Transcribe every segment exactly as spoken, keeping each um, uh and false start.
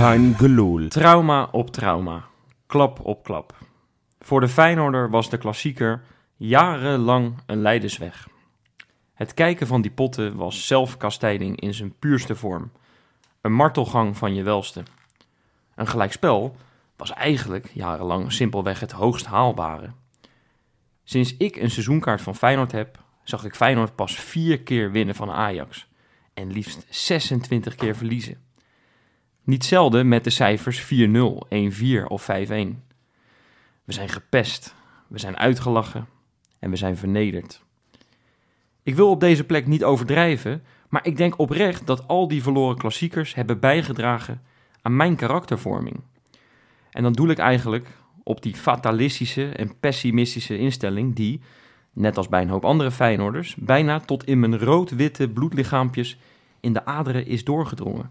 Kein gelul. Trauma op trauma. Klap op klap. Voor de Feyenoorder was de klassieker jarenlang een leidersweg. Het kijken van die potten was zelfkastijding in zijn puurste vorm. Een martelgang van je welste. Een gelijkspel was eigenlijk jarenlang simpelweg het hoogst haalbare. Sinds ik een seizoenkaart van Feyenoord heb, zag ik Feyenoord pas vier keer winnen van Ajax. En liefst zesentwintig keer verliezen. Niet zelden met de cijfers vier nul, één vier of vijf een. We zijn gepest, we zijn uitgelachen en we zijn vernederd. Ik wil op deze plek niet overdrijven, maar ik denk oprecht dat al die verloren klassiekers hebben bijgedragen aan mijn karaktervorming. En dan doe ik eigenlijk op die fatalistische en pessimistische instelling die, net als bij een hoop andere Feyenoorders, bijna tot in mijn rood-witte bloedlichaampjes in de aderen is doorgedrongen.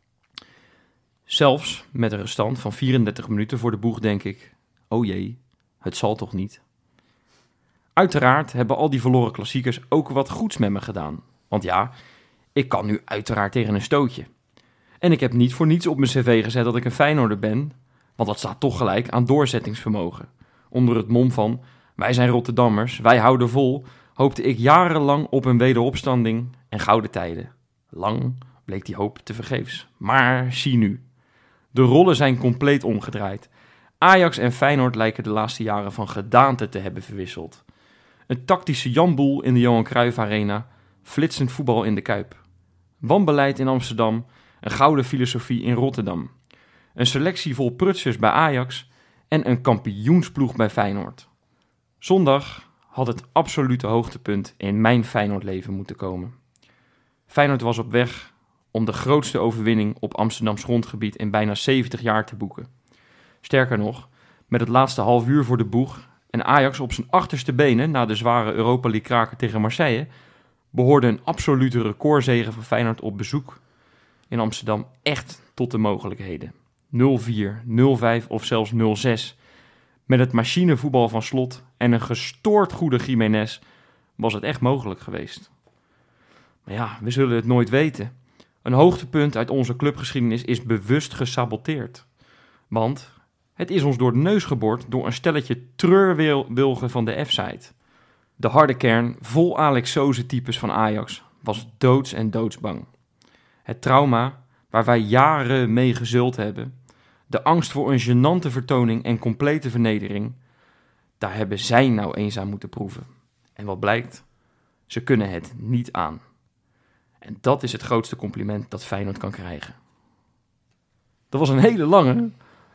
Zelfs met een restant van vierendertig minuten voor de boeg denk ik, oh jee, het zal toch niet. Uiteraard hebben al die verloren klassiekers ook wat goeds met me gedaan. Want ja, ik kan nu uiteraard tegen een stootje. En ik heb niet voor niets op mijn cv gezet dat ik een Feyenoorder ben, want dat staat toch gelijk aan doorzettingsvermogen. Onder het mom van, wij zijn Rotterdammers, wij houden vol, hoopte ik jarenlang op een wederopstanding en gouden tijden. Lang bleek die hoop tevergeefs. Maar zie nu. De rollen zijn compleet omgedraaid. Ajax en Feyenoord lijken de laatste jaren van gedaante te hebben verwisseld. Een tactische janboel in de Johan Cruijff Arena, flitsend voetbal in de Kuip. Wanbeleid in Amsterdam, een gouden filosofie in Rotterdam. Een selectie vol prutsers bij Ajax en een kampioensploeg bij Feyenoord. Zondag had het absolute hoogtepunt in mijn Feyenoordleven moeten komen. Feyenoord was op weg om de grootste overwinning op Amsterdams grondgebied in bijna zeventig jaar te boeken. Sterker nog, met het laatste half uur voor de boeg en Ajax op zijn achterste benen na de zware Europa League kraker tegen Marseille, behoorde een absolute recordzege van Feyenoord op bezoek in Amsterdam echt tot de mogelijkheden. nul vier, nul vijf of zelfs nul zes. Met het machinevoetbal van Slot en een gestoord goede Gimenez was het echt mogelijk geweest. Maar ja, we zullen het nooit weten. Een hoogtepunt uit onze clubgeschiedenis is bewust gesaboteerd. Want het is ons door de neus geboord door een stelletje treurwilgen van de F-side. De harde kern, vol Alex Soze types van Ajax, was doods en doodsbang. Het trauma waar wij jaren mee gezult hebben, de angst voor een gênante vertoning en complete vernedering, daar hebben zij nou eens aan moeten proeven. En wat blijkt? Ze kunnen het niet aan. En dat is het grootste compliment dat Feyenoord kan krijgen. Dat was een hele lange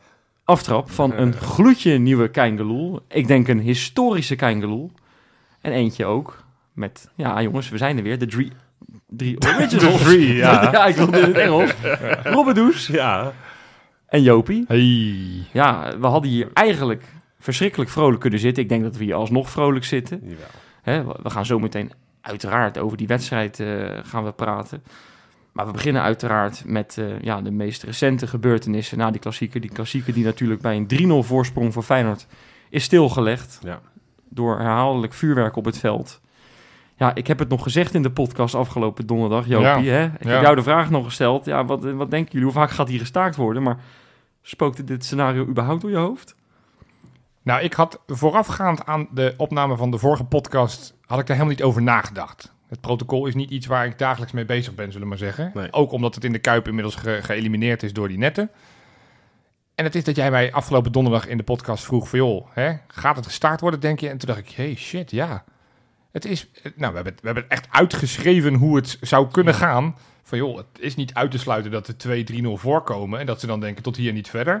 aftrap van een gloedje nieuwe Kein Gelul. Ik denk een historische Kein Gelul. En eentje ook met, ja jongens, we zijn er weer, de drie, drie originals. De drie, ja. Ja, ik wilde in het Engels. Robbedoes. Ja. En Jopie. Hey. Ja, we hadden hier eigenlijk verschrikkelijk vrolijk kunnen zitten. Ik denk dat we hier alsnog vrolijk zitten. Jawel. Hè, we gaan zo meteen uiteraard over die wedstrijd uh, gaan we praten. Maar we beginnen uiteraard met uh, ja, de meest recente gebeurtenissen na die klassieker. Die klassieker die natuurlijk bij een drie nul voorsprong voor Feyenoord is stilgelegd. Ja. Door herhaaldelijk vuurwerk op het veld. Ja, ik heb het nog gezegd in de podcast afgelopen donderdag, Jopie. Ja. Hè? Ik Ja. heb jou de vraag nog gesteld. Ja, wat, wat denken jullie? Hoe vaak gaat hier gestaakt worden? Maar spookte dit scenario überhaupt door je hoofd? Nou, ik had voorafgaand aan de opname van de vorige podcast, had ik daar helemaal niet over nagedacht. Het protocol is niet iets waar ik dagelijks mee bezig ben, zullen we maar zeggen. Nee. Ook omdat het in de Kuip inmiddels ge- geëlimineerd is door die netten. En het is dat jij mij afgelopen donderdag in de podcast vroeg van, joh, hè, gaat het gestaakt worden, denk je? En toen dacht ik, hey, shit, ja. Het is, nou, we hebben het, we hebben het echt uitgeschreven hoe het zou kunnen gaan. Van, joh, het is niet uit te sluiten dat er twee drie nul voorkomen en dat ze dan denken tot hier niet verder.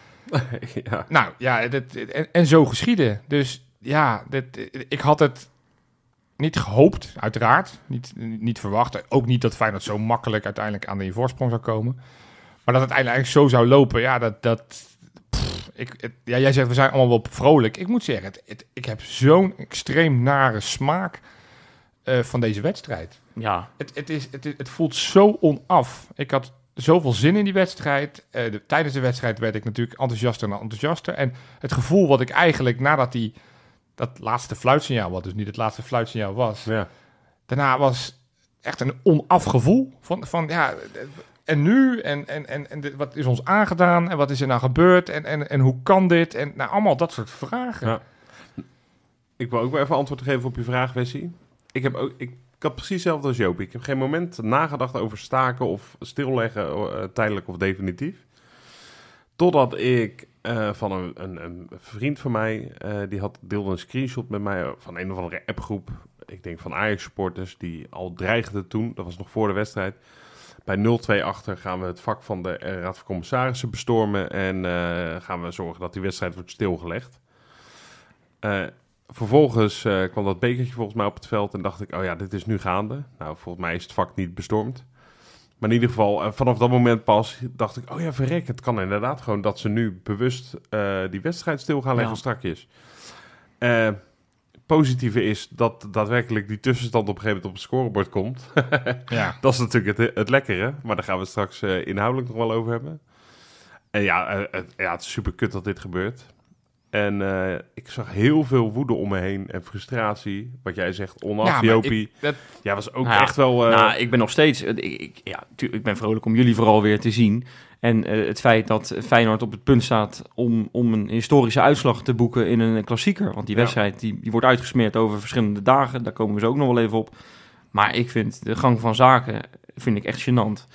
Ja. Nou, ja, dit, en, en zo geschieden. Dus ja, dit, ik had het niet gehoopt, uiteraard. Niet, niet verwacht. Ook niet dat Feyenoord zo makkelijk uiteindelijk aan de voorsprong zou komen. Maar dat het eigenlijk zo zou lopen, ja, dat... dat pff, ik, het, ja, jij zegt, we zijn allemaal wel vrolijk. Ik moet zeggen, het, het, ik heb zo'n extreem nare smaak uh, van deze wedstrijd. Ja. Het, het, is, het, het voelt zo onaf. Ik had zoveel zin in die wedstrijd. Uh, de, tijdens de wedstrijd werd ik natuurlijk enthousiaster en enthousiaster. En het gevoel wat ik eigenlijk nadat die... dat laatste fluitsignaal, wat dus niet het laatste fluitsignaal was... Ja. daarna was echt een onaf gevoel. Van, van, ja, en nu? En, en, en, en dit, wat is ons aangedaan? En wat is er nou gebeurd? En, en, en hoe kan dit? En nou, allemaal dat soort vragen. Ja. Ik wil ook wel even antwoord geven op je vraag, Wessie. Ik heb ook... Ik, Ik had precies hetzelfde als Joop. Ik heb geen moment nagedacht over staken of stilleggen, uh, tijdelijk of definitief. Totdat ik uh, van een, een, een vriend van mij, uh, die had deelde een screenshot met mij van een of andere appgroep. Ik denk van Ajax-supporters, die al dreigden toen, dat was nog voor de wedstrijd. Bij nul twee achter gaan we het vak van de uh, Raad van Commissarissen bestormen en uh, gaan we zorgen dat die wedstrijd wordt stilgelegd. Uh, Vervolgens uh, kwam dat bekertje volgens mij op het veld en dacht ik, oh ja, dit is nu gaande. Nou, volgens mij is het vak niet bestormd. Maar in ieder geval, uh, vanaf dat moment pas dacht ik, oh ja, verrek, het kan inderdaad gewoon dat ze nu bewust uh, die wedstrijd stil gaan leggen Ja. strakjes. Uh, positieve is dat daadwerkelijk die tussenstand op een gegeven moment op het scorebord komt. Ja. Dat is natuurlijk het, het lekkere, maar daar gaan we het straks uh, inhoudelijk nog wel over hebben. En ja, uh, het, ja, het is super kut dat dit gebeurt. En uh, ik zag heel veel woede om me heen en frustratie. Wat jij zegt, onaf, Ja, maar Jopie. ik- dat- Ja, was ook Nou ja, echt wel... Uh, Nou, ik ben nog steeds... Ik, ik, ja, tu- ik ben vrolijk om jullie vooral weer te zien. En uh, het feit dat Feyenoord op het punt staat om, om een historische uitslag te boeken in een klassieker. Want die Ja. wedstrijd die, die wordt uitgesmeerd over verschillende dagen. Daar komen we zo ook nog wel even op. Maar ik vind de gang van zaken vind ik echt gênant.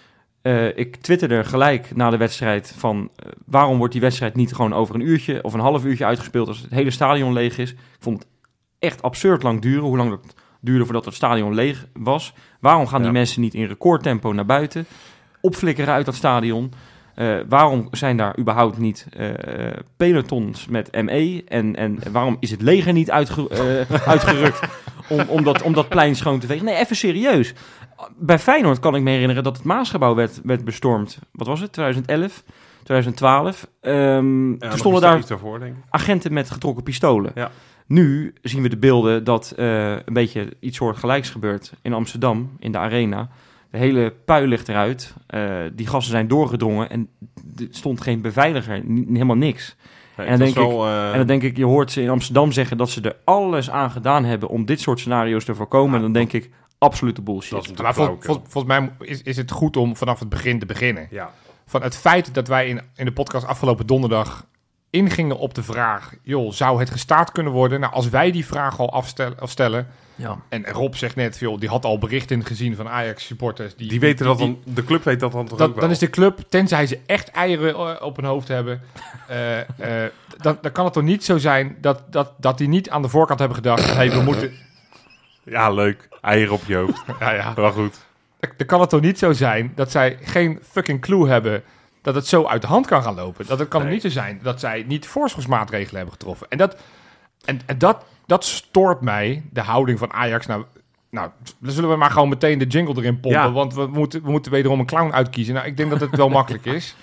Uh, ik twitterde gelijk na de wedstrijd van... Uh, waarom wordt die wedstrijd niet gewoon over een uurtje of een half uurtje uitgespeeld als het hele stadion leeg is? Ik vond het echt absurd lang duren, hoe lang dat duurde voordat het stadion leeg was. Waarom gaan die Ja. mensen niet in recordtempo naar buiten? Opflikkeren uit dat stadion? Uh, waarom zijn daar überhaupt niet uh, pelotons met M E? En, en waarom is het leger niet uitge- uh, uitgerukt om, om, dat, om dat plein schoon te vegen? Nee, even serieus. Bij Feyenoord kan ik me herinneren dat het Maasgebouw werd, werd bestormd. Wat was het? twintig elf, twintig twaalf. Um, ja, toen nog stonden iets daar iets daarvoor, denk ik. agenten met getrokken pistolen. Ja. Nu zien we de beelden dat uh, een beetje iets soortgelijks gebeurt in Amsterdam, in de Arena. De hele pui ligt eruit. Uh, die gassen zijn doorgedrongen en er stond geen beveiliger, n- helemaal niks. Nee, En dan, het denk was ik, wel, uh, en dan denk ik, je hoort ze in Amsterdam zeggen dat ze er alles aan gedaan hebben om dit soort scenario's te voorkomen. Ja, en dan denk ik, absolute bullshit. dat is Maar natuurlijk vol, flauwekul. vol, volgens mij is, is het goed om vanaf het begin te beginnen. Ja. Van het feit dat wij in, in de podcast afgelopen donderdag ingingen op de vraag... joh, zou het gestaakt kunnen worden? Nou, als wij die vraag al afstellen, afstellen Ja. en Rob zegt net, joh, die had al berichten gezien van Ajax-supporters. Die, Die weten dat die- dan, de club weet dat dan toch dan, ook wel. dan is de club, tenzij ze echt eieren uh, op hun hoofd hebben... uh, uh, dan, dan kan het toch niet zo zijn dat, dat, dat die niet aan de voorkant hebben gedacht... hey, we moeten... Ja, leuk. Eieren op je hoofd. Ja, ja. Wel goed. Dan kan het toch niet zo zijn dat zij geen fucking clue hebben dat het zo uit de hand kan gaan lopen. Dat het kan Nee. niet zo zijn dat zij niet voorzorgsmaatregelen hebben getroffen. En dat, en, en dat, dat stoort mij, de houding van Ajax. Nou, nou, dan zullen we maar gewoon meteen de jingle erin pompen, Ja. want we moeten, we moeten wederom een clown uitkiezen. Nou, ik denk dat het wel makkelijk is.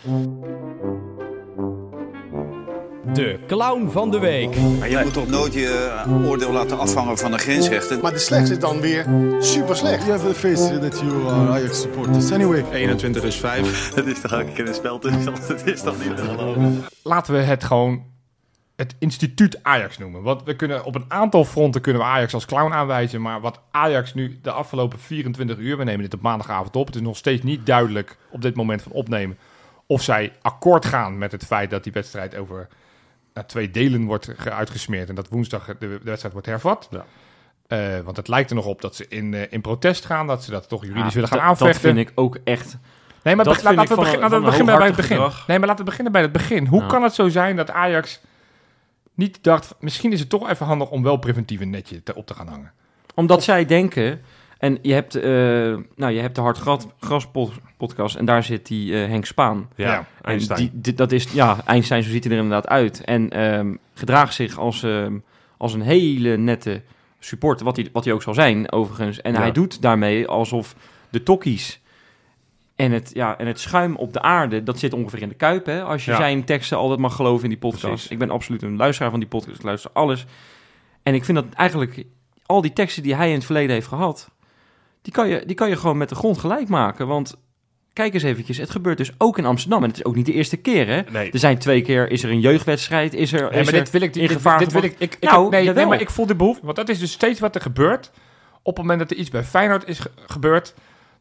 De clown van de week. Maar je moet toch nooit je uh, oordeel laten afhangen van de grensrechten. Maar de slechtste is dan weer super slecht. You have the face that you are Ajax supporters. Anyway. eenentwintig is vijf. Het is toch ook een keer een spel tussen. Het is toch niet te geloven. Laten we het gewoon het instituut Ajax noemen. Want we kunnen op een aantal fronten kunnen we Ajax als clown aanwijzen. Maar wat Ajax nu de afgelopen vierentwintig uur... we nemen dit op maandagavond op. Het is nog steeds niet duidelijk op dit moment van opnemen... of zij akkoord gaan met het feit dat die wedstrijd over uh, twee delen wordt ge- uitgesmeerd. En dat woensdag de, de wedstrijd wordt hervat. Ja. Uh, want het lijkt er nog op dat ze in, uh, in protest gaan. Dat ze dat toch juridisch Ja, willen gaan dat- aanvechten. Dat vind ik ook echt... Nee, maar Dat be- vind laten ik we, van begin- een- laten we van een beginnen bij het hooghartig begin. gedrag. Nee, maar laten we beginnen bij het begin. Hoe Ja. kan het zo zijn dat Ajax niet dacht... misschien is het toch even handig om wel preventief een netje te, op te gaan hangen. Omdat zij denken... En je hebt, uh, nou, je hebt de Hard Gras, Gras pod- podcast en daar zit die uh, Henk Spaan. Ja, Ja. En Einstein. die, die- dat is, ja, Einstein, zo ziet hij er inderdaad uit. En um, gedraagt zich als, um, als een hele nette supporter, wat hij, wat hij ook zal zijn overigens. En Ja. hij doet daarmee alsof de tokkies en het, ja, en het schuim op de aarde, dat zit ongeveer in de kuip. Hè? Als je Ja. zijn teksten altijd mag geloven in die podcast. Precies. Ik ben absoluut een luisteraar van die podcast, ik luister alles. En ik vind dat eigenlijk al die teksten die hij in het verleden heeft gehad... Die kan, je, die kan je gewoon met de grond gelijk maken. Want kijk eens eventjes, het gebeurt dus ook in Amsterdam. En het is ook niet de eerste keer, hè? Nee. Er zijn twee keer, is er een jeugdwedstrijd, is er... Nee, is maar er dit wil ik... in Dit, gevaar dit wil ik, gebracht? ik, ik Nou, heb- nee, nee, jawel. maar ik voel de behoefte... Want dat is dus steeds wat er gebeurt. Op het moment dat er iets bij Feyenoord is ge- gebeurd...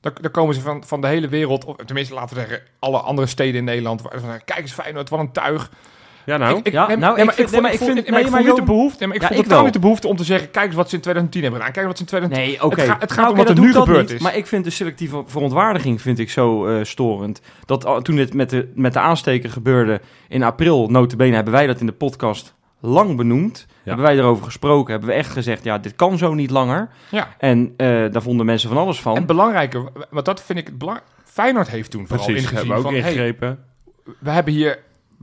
Dan, dan komen ze van, van de hele wereld, of tenminste laten we zeggen, alle andere steden in Nederland. Waar, van, kijk eens Feyenoord, wat een tuig. Ja, nou. Ik, ik, Ja, nee, nou, nee, ik maar vind- ik voel- nee, maar ik ik voel- vind- nee, maar nee, ik maar voel niet de Johan- behoefte. nee, maar ik Ja, voel ik totaal wel. niet de behoefte om te zeggen, kijk eens wat ze in twintig tien hebben gedaan. Kijk eens wat ze in twintig tien... Nee, oké. Het, ga- het gaat Nou, om oké, wat er dat nu doet dat gebeurd niet, is. Maar ik vind de selectieve verontwaardiging vind ik zo eh, storend. Dat uh, toen het met de, met de aansteker gebeurde in april, nota bene, hebben wij dat in de podcast lang benoemd. Hebben wij erover gesproken. Hebben we echt gezegd, ja, dit kan zo niet langer. Ja. En uh, daar vonden mensen van alles van. En belangrijker, want dat vind ik het belangrijk. Feyenoord heeft toen vooral Precies, ingezien hebben we ook van, hey, ingegrepen. we hebben hier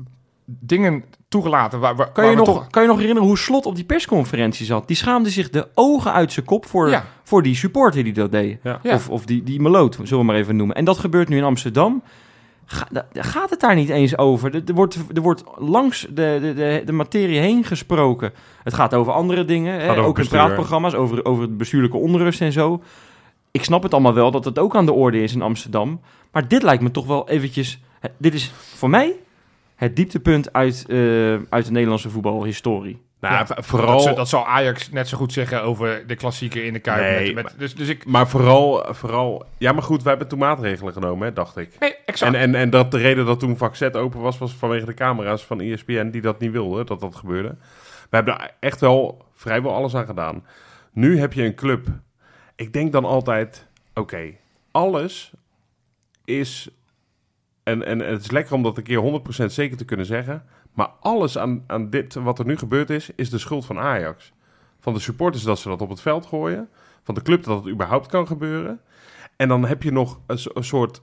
dingen toegelaten waar, waar, Kan waar je, we nog, toch... kan je nog herinneren hoe Slot op die persconferentie zat? Die schaamde zich de ogen uit zijn kop voor, Ja. voor die supporter die dat deed. Ja. Ja. Of, of die, die meloot, zullen we maar even noemen. En dat gebeurt nu in Amsterdam. Ga, da- gaat het daar niet eens over? Er, er, wordt, er wordt langs de, de, de, de materie heen gesproken. Het gaat over andere dingen. Hè? over Ook in bestuur. praatprogramma's, over, over de bestuurlijke onrust en zo. Ik snap het allemaal wel dat het ook aan de orde is in Amsterdam. Maar dit lijkt me toch wel eventjes... hè, Dit is voor mij het dieptepunt uit, uh, uit de Nederlandse voetbalhistorie. Nou, Ja, v- vooral... Dat, zou- dat zal Ajax net zo goed zeggen over de klassieker in de Kuip. Nee, met, met, maar- dus, dus ik... Maar vooral, vooral... Ja, maar goed, wij hebben toen maatregelen genomen, hè, dacht ik. Nee, exact. En, en, en dat de reden dat toen vak Z open was, was vanwege de camera's van E S P N die dat niet wilden, dat dat gebeurde. We hebben er echt wel vrijwel alles aan gedaan. Nu heb je een club. Ik denk dan altijd, oké, alles is... En, en het is lekker om dat een keer honderd procent zeker te kunnen zeggen. Maar alles aan, aan dit wat er nu gebeurd is, is de schuld van Ajax. Van de supporters dat ze dat op het veld gooien. Van de club dat het überhaupt kan gebeuren. En dan heb je nog een, so- een soort...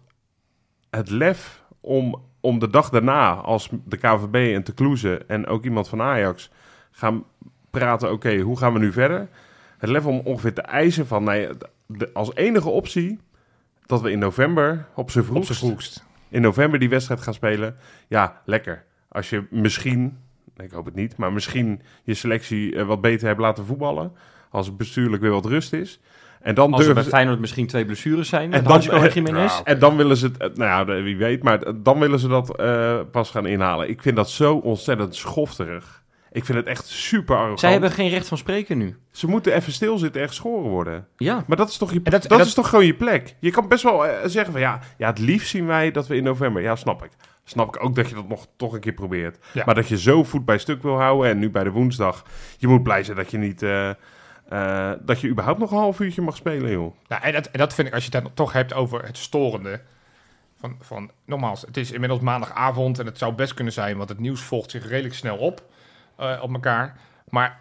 het lef om, om de dag daarna, als de K V B en Te Kloeze en ook iemand van Ajax gaan praten, oké, okay, hoe gaan we nu verder? Het lef om ongeveer te eisen van, nee, de, als enige optie, dat we in november op z'n vroegst, Op z'n vroegst. in november die wedstrijd gaan spelen. Ja, lekker. Als je misschien, ik hoop het niet, maar misschien je selectie uh, wat beter hebt laten voetballen, als het bestuurlijk weer wat rust is. En dan Als er durven bij ze... Feyenoord misschien twee blessures zijn. En Met dan, Hansko en Jiménez. nou, en dan willen ze het, uh, nou ja, wie weet, maar dan willen ze dat uh, pas gaan inhalen. Ik vind dat zo ontzettend schofterig. Ik vind het echt super arrogant. Zij hebben geen recht van spreken nu. Ze moeten even stilzitten en geschoren worden. Ja. Maar dat is toch, je, En dat, dat- en dat- is toch gewoon je plek? Je kan best wel uh, zeggen van ja, ja, het liefst zien wij dat we in november... Ja, snap ik. Snap ik ook dat je dat nog toch een keer probeert. Ja. Maar dat je zo voet bij stuk wil houden en nu bij de woensdag... Je moet blij zijn dat je niet... Uh, uh, dat je überhaupt nog een half uurtje mag spelen, joh. Nou, en, dat, en dat vind ik, als je het dan toch hebt over het storende. Van, van, nogmaals, het is inmiddels maandagavond en het zou best kunnen zijn, want het nieuws volgt zich redelijk snel op, uh, op elkaar. Maar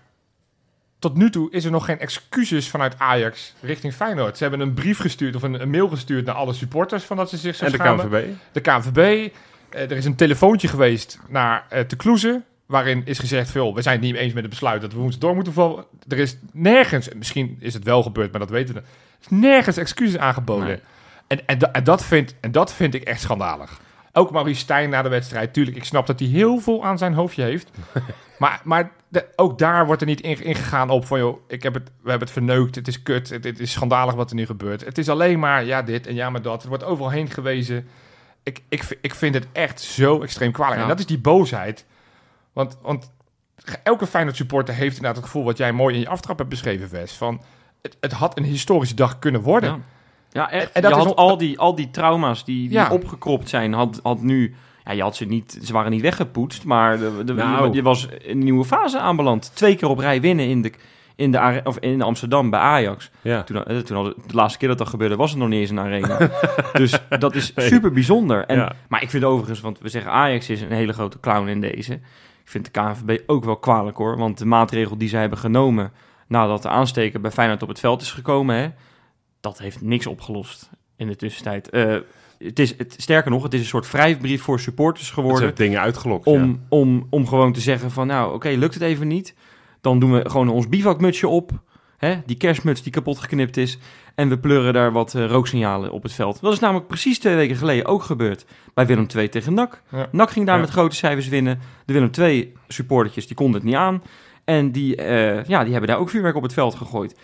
tot nu toe is er nog geen excuses vanuit Ajax richting Feyenoord. Ze hebben een brief gestuurd of een, een mail gestuurd naar alle supporters van dat ze zich zo En de schamen. K N V B. De K N V B. Uh, er is een telefoontje geweest naar uh, Te Kloeze, waarin is gezegd veel, we zijn het niet eens met het besluit dat we woensdag door moeten vallen. Er is nergens, misschien is het wel gebeurd, maar dat weten we. Er is nergens excuses aangeboden. Nee. En, en, da- en, dat vind, en dat vind ik echt schandalig. Ook Maurice Stijn na de wedstrijd. Tuurlijk, ik snap dat hij heel veel aan zijn hoofdje heeft. maar maar de, ook daar wordt er niet in, ingegaan op van... joh, ik heb het, we hebben het verneukt, het is kut, het, het is schandalig wat er nu gebeurt. Het is alleen maar ja dit en ja maar dat. Er wordt overal heen gewezen. Ik, ik, ik vind het echt zo extreem kwalijk. Ja. En dat is die boosheid. Want, want elke Feyenoord supporter heeft inderdaad het gevoel... wat jij mooi in je aftrap hebt beschreven, Wes. Van, het, het had een historische dag kunnen worden. Ja. Ja, echt. En- en dat je is had nog- al, die, al die trauma's die, die Ja. opgekropt zijn, had, had nu... Ja, je had ze niet, ze waren niet weggepoetst, maar de, de, Nou. je was in een nieuwe fase aanbeland. Twee keer op rij winnen in, de, in, de, are- of in Amsterdam bij Ajax. Ja. Toen, eh, toen hadden, de laatste keer dat dat gebeurde, was het nog niet eens een arena. Dus dat is super bijzonder. En, Ja. Maar ik vind overigens, want we zeggen Ajax is een hele grote clown in deze. Ik vind de K N V B ook wel kwalijk hoor. Want de maatregel die zij hebben genomen nadat de aansteker bij Feyenoord op het veld is gekomen, hè, dat heeft niks opgelost in de tussentijd. Uh, het is, het, sterker nog, het is een soort wrijfbrief voor supporters Ze geworden. hebben dingen uitgelokt, Om, ja. om, om gewoon te zeggen van, nou, oké, okay, lukt het even niet. Dan doen we gewoon ons bivakmutsje op. Hè, die kerstmuts die kapot geknipt is. En we pleuren daar wat uh, rooksignalen op het veld. Dat is namelijk precies twee weken geleden ook gebeurd. Bij Willem twee tegen N A C. Ja. N A C ging daar Ja. met grote cijfers winnen. De Willem twee supportertjes, die konden het niet aan. En die, uh, ja, die hebben daar ook vuurwerk op het veld gegooid.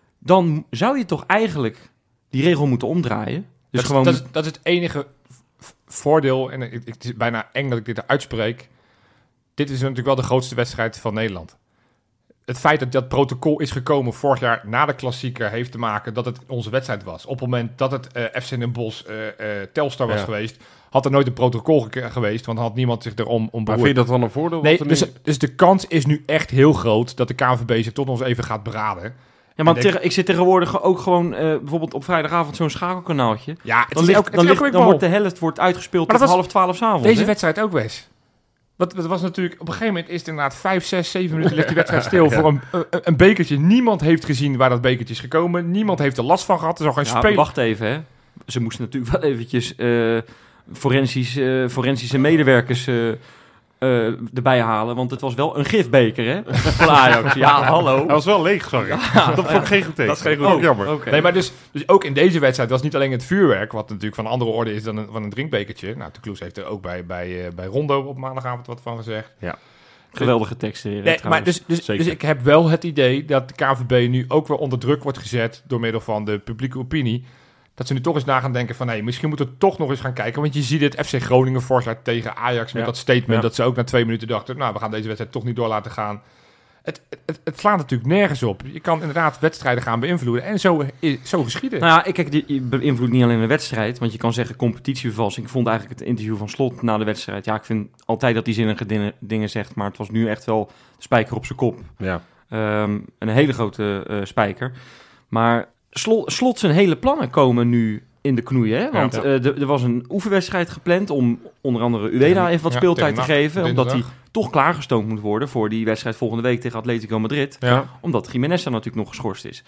Dan zou je toch eigenlijk die regel moeten omdraaien. Dus dat, gewoon... dat, is, dat is het enige v- voordeel. En ik, ik, het is bijna eng dat ik dit uitspreek. Dit is natuurlijk wel de grootste wedstrijd van Nederland. het feit dat dat protocol is gekomen vorig jaar na de klassieker heeft te maken dat het onze wedstrijd was. Op het moment dat het uh, F C Den Bosch uh, uh, Telstar was ja. geweest, had er nooit een protocol ge- geweest, want dan had niemand zich erom om beroerd. Maar vind je dat dan een voordeel? Nee, nu... dus, dus de kans is nu echt heel groot dat de K N V B zich tot ons even gaat beraden. Ja, maar denk... tegen, ik zit tegenwoordig ook gewoon uh, bijvoorbeeld op vrijdagavond zo'n schakelkanaaltje. Ja, het dan is ligt, elke, dan, het is ligt, elke dan week wordt de helft wordt uitgespeeld tot was half twaalf 's avonds. deze hè? wedstrijd ook, Wes. Wat, wat was natuurlijk, op een gegeven moment is het inderdaad vijf, zes, zeven minuten ligt die wedstrijd stil ja. voor een, een, een bekertje. Niemand heeft gezien waar dat bekertje is gekomen. Niemand heeft er last van gehad. Er is al geen ja, speler. Wacht even, hè. Ze moesten natuurlijk wel eventjes uh, forensisch, uh, forensische medewerkers uh, uh, erbij halen. Want het was wel een gifbeker, hè, van Ajax. Ja, hallo. Hij was wel leeg, sorry. Ja, dat vond ik geen goed teken. Dat is geen goed oh, jammer. Okay. Nee, maar dus, dus ook in deze wedstrijd was niet alleen het vuurwerk, wat natuurlijk van een andere orde is dan een, van een drinkbekertje. Nou, de Kloes heeft er ook bij, bij, uh, bij Rondo op maandagavond wat van gezegd. Ja. Geweldige teksten. Hier, nee, maar dus, dus, dus ik heb wel het idee dat de K N V B nu ook weer onder druk wordt gezet door middel van de publieke opinie. Dat ze nu toch eens na gaan denken van, nee, misschien moeten we toch nog eens gaan kijken. Want je ziet het F C Groningen vorig jaar tegen Ajax met ja. dat statement ja. dat ze ook na twee minuten dachten, nou, we gaan deze wedstrijd toch niet door laten gaan. Het, het, het slaat natuurlijk nergens op. Je kan inderdaad wedstrijden gaan beïnvloeden en zo, zo geschieden. Nou ja, ik kijk, je beïnvloedt niet alleen de wedstrijd, want je kan zeggen competitievervalsing. Ik vond eigenlijk het interview van Slot na de wedstrijd, ja, ik vind altijd dat hij zinnige dingen, dingen zegt, maar het was nu echt wel spijker op zijn kop. Ja. Um, een hele grote uh, spijker. Maar Slot, Slot zijn hele plannen komen nu in de knoeien, hè? Want ja, ja. Uh, er was een oefenwedstrijd gepland om onder andere Ueda even wat ja, speeltijd te geven, omdat hij toch klaargestoomd moet worden voor die wedstrijd volgende week tegen Atletico Madrid. Ja. Omdat Gimenez er natuurlijk nog geschorst is.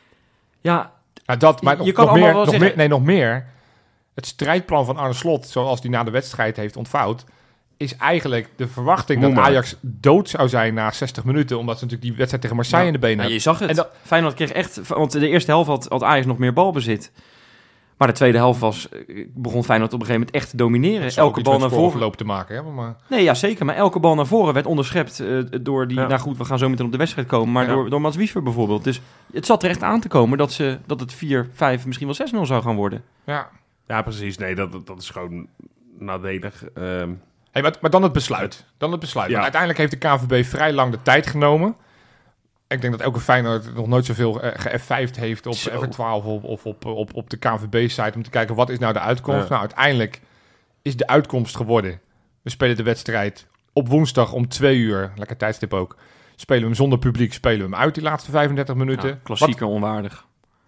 Ja, ja dat, maar je nog, kan nog allemaal meer, wel nog meer, nee, nog meer. Het strijdplan van Arne Slot, zoals die na de wedstrijd heeft ontvouwd, is eigenlijk de verwachting Moe dat Ajax maar. dood zou zijn na zestig minuten, omdat ze natuurlijk die wedstrijd tegen Marseille ja. in de benen hebben. Ja, je zag het. En dat, Feyenoord kreeg echt, want de eerste helft had, had Ajax nog meer balbezit. Maar de tweede helft was, begon Feyenoord op een gegeven moment echt te domineren. Elke bal naar voren lopen te maken, hè? Maar... Nee, ja, zeker. Maar elke bal naar voren werd onderschept uh, door die... Ja. Nou goed, we gaan zo meteen op de wedstrijd komen. Maar ja. door, door Mats Wiever bijvoorbeeld. Dus het zat er echt aan te komen dat, ze, dat het vier vijf, misschien wel zes nul zou gaan worden. Ja, ja precies. Nee, dat, dat is gewoon nadelig. Um... Hey, maar, maar dan het besluit. Dan het besluit. Ja. Want uiteindelijk heeft de K N V B vrij lang de tijd genomen. Ik denk dat elke Feyenoord nog nooit zoveel uh, ge-F vijf'd heeft op F twaalf of, of op, op, op de K N V B-site om te kijken wat is nou de uitkomst. Ja. Nou, uiteindelijk is de uitkomst geworden. We spelen de wedstrijd op woensdag om twee uur, lekker tijdstip ook. Spelen we hem zonder publiek, spelen we hem uit die laatste vijfendertig minuten. Ja, klassieker wat? Onwaardig.